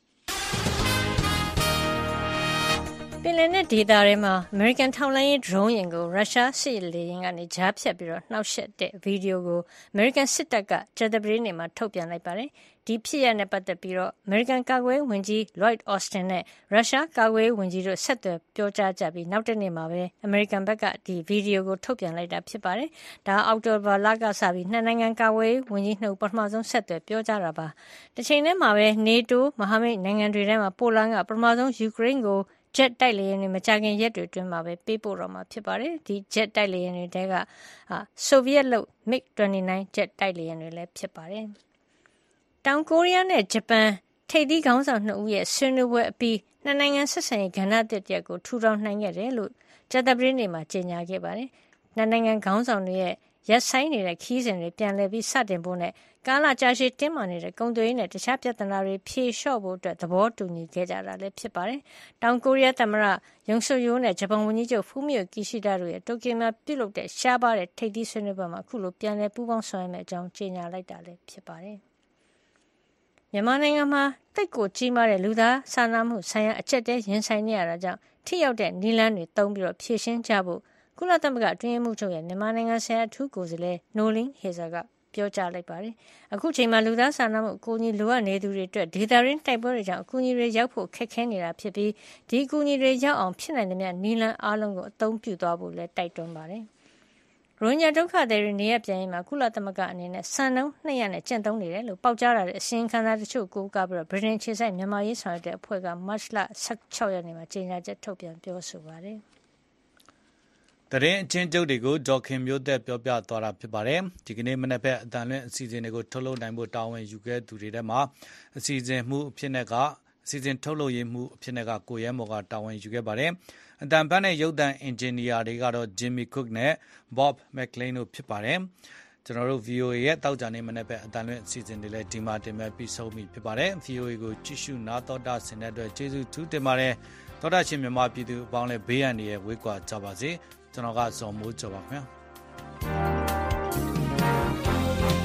ပင်လယ်နက်ဒေသထဲမှာအမေရိကန်ထောက်လှမ်းရေး drone ယာဉ်ကိုရုရှားစစ်လေယာဉ်ကနေကြားဖြတ်ပြီးတော့နှောက်ယှက်တဲ့ဗီဒီယိုကိုအမေရိကန်စစ်တပ်ကကြာသပတေးနေ့မှာထုတ်ပြန်လိုက်ပါတယ်။ဒီဖြစ်ရပ်နဲ့ပတ်သက်ပြီးတော့အမေရိကန်ကာကွယ်ရေးဝန်ကြီး Lloyd Austin နဲ့ရုရှားကာကွယ်ရေးဝန်ကြီးတို့ဆက်သွယ်ပြောကြားကြပြီးနောက်တနေ့မှာပဲအမေရိကန်ဘက်ကဒီဗီဒီယိုကိုထုတ်ပြန်လိုက်တာဖြစ်ပါတယ်။ဒါအောက်တိုဘာလကစပြီးနှစ်နိုင်ငံကာကွယ်ရေးဝန်ကြီးနှစ်ဦးပထမဆုံးဆက်သွယ်ပြောကြားတာပါ။တစ်ချိန်တည်းမှာပဲ NATO မဟာမိတ်နိုင်ငံတွေထဲမှာပိုလန်ကပထမဆုံးယူကရိန်းကိုဂျက်တိုက်လေယာဉ်တွေမကြာခင်ရက်တွေအတွင်းမှာပဲပေးပို့တော့မှာဖြစ်ပါတယ်။ဒီဂျက်တိုက်လေယာဉ်တွေတဲကဆိုဗီယက်လုပ် mig ၂၉ ဂျက်တိုက်လေယာဉ်တွေလည်းဖြစ်ပါတယ်။တောင်ကိုရီးယားနဲ့ဂျပန်ထိပ်သီးခေါင်းဆောင်နှစ်ဦးရဲ့ဆွေးနွေးပွဲအပြီးနှစ်နိုင်ငံဆက်ဆံရေးကဏ္ဍတစ်တရက်ကိုထူထောင်နိုင်ခဲ့တယ်လို့ကြာသပတေးနေ့မှာကြေညာခဲ့ပါတယ်။နှစ်နိုင်ငံခေါင်းဆောင်တွေရဲ့ရက်ဆိုင်နေတဲ့ခီးစဉ်တွေပြန်လည်ပြီးစတင်ဖို့နဲ့ကာလကြာရှည်တင်းမာနေတဲ့ကုန်သွယ်ရေးနဲ့တခြားပြဿနာတွေဖြေလျှော့ဖို့အတွက်သဘောတူညီခဲ့ကြတာလည်းဖြစ်ပါတယ်။တောင်ကိုရီးယားသမ္မတယုံဆိုယိုးနဲ့ဂျပန်ဝန်ကြီးချုပ်ဖူမီယိုကီရှိဒါတို့ရဲ့တိုကျိုမှာပြုလုပ်တဲ့ရှားပါတဲ့ထိပ်သီးဆွေးနွေးပွဲမှာအခုလိုပြန်လည်ပူးပေါင်းဆောင်ရွက်မယ့်အကြောင်းကြေညာလိုက်တာလည်းဖြစ်ပါတယ်။မြန်မာနိုင်ငံမှာတိတ်ကိုကြီးမားတဲ့လူသားစာနာမှုဆိုင်ရာအကျပ်တဲရင်ဆိုင်နေရတာကြောင့်ထိရောက်တဲ့နည်းလမ်းတွေသုံးပြီးတော့ဖြေရှင်းကြဖို့ကုလသမဂ္ဂအတွင်းရေးမှူးချုပ်ရဲ့မြန်မာနိုင်ငံဆိုင်ရာအထူးကိုယ်စားလှယ်နိုလင်းဟေဇာကပြောကြားလိုက်ပါတယ်။အခုချိန်မှာလူသားစာနာမှုအကူအညီလိုအပ်နေသူတွေအတွက်ဒေတာရင်းတိုက်ပွဲတွေကြောင့်အကူအညီတွေရောက်ဖို့ခက်ခဲနေတာဖြစ်ပြီးဒီအကူအညီတွေရောက်အောင်ဖြစ်နိုင်တဲ့မြတ်နီလန်အားလုံးကိုအသုံးပြုသွားဖို့လည်းတိုက်တွန်းပါတယ်။ရိုဟင်ဂျာဒုက္ခသည်တွေနေရပြန်ရင်မှာကုလသမဂ္ဂအနေနဲ့စံနှုန်းနှစ်ရပ်နဲ့ကျင့်သုံးနေတယ်လို့ပေါက်ကြားလာတဲ့အစည်းအဝေးတချို့ကိုကပြီးတော့ဗြိတိန်ခြေဆိုင်မြန်မာရေးဆောင်ရွက်တဲ့အဖွဲ့ကမတ်လ၁၆ရက်နေ့မှာကြေညာချက်ထုတ်ပြန်ပြောဆိုပါတယ်။သတင်းအချင်းချုပ်တွေကိုဒေါခင်မျိုးသက်ပြောပြသွားတာဖြစ်ပါတယ်။ဒီကနေ့မနေ့ဖက်အတန်လွင့်အစီအစဉ်တွေကိုထုတ်လုပ်နိုင်ဖို့တာဝန်ယူခဲ့သူတွေထဲမှာအစီအစဉ်မှုအဖြစ်နဲ့ကအစီအစဉ်ထုတ်လုပ်ရေးမှုအဖြစ်နဲ့ကကိုရဲမော်ကတာဝန်ယူခဲ့ပါတယ်။အတန်ဖက်နဲ့ရုပ်သံအင်ဂျင်နီယာတွေကတော့ Jimmy Cook နဲ့ Bob McLean တို့ဖြစ်ပါတယ်။ကျွန်တော်တို့ ဗီအိုအေ ရဲ့တောက်ကြနေမနေ့ဖက်အတန်လွင့်အစီအစဉ်တွေလည်းဒီမှာတင်မဲ့ပြီးဆုံးပြီဖြစ်ပါတယ်။ ဗီအိုအေ ကိုကြည့်ရှုနားတော်တာဆင်တဲ့အတွက်ကျေးဇူးထူးတင်ပါတယ်။တော်တာရှင်မြန်မာပြည်သူအပေါင်းလည်းဘေးရန်တွေဝေးကွာကြပါစေ။ကျွန်တော်ကဇော်မိုးကျော်ပါခင်ဗျာ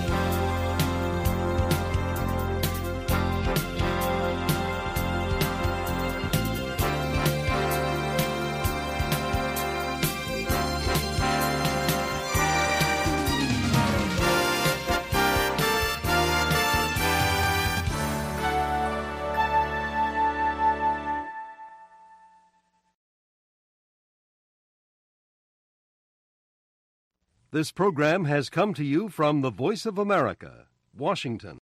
This program has come to you from the Voice of America, Washington.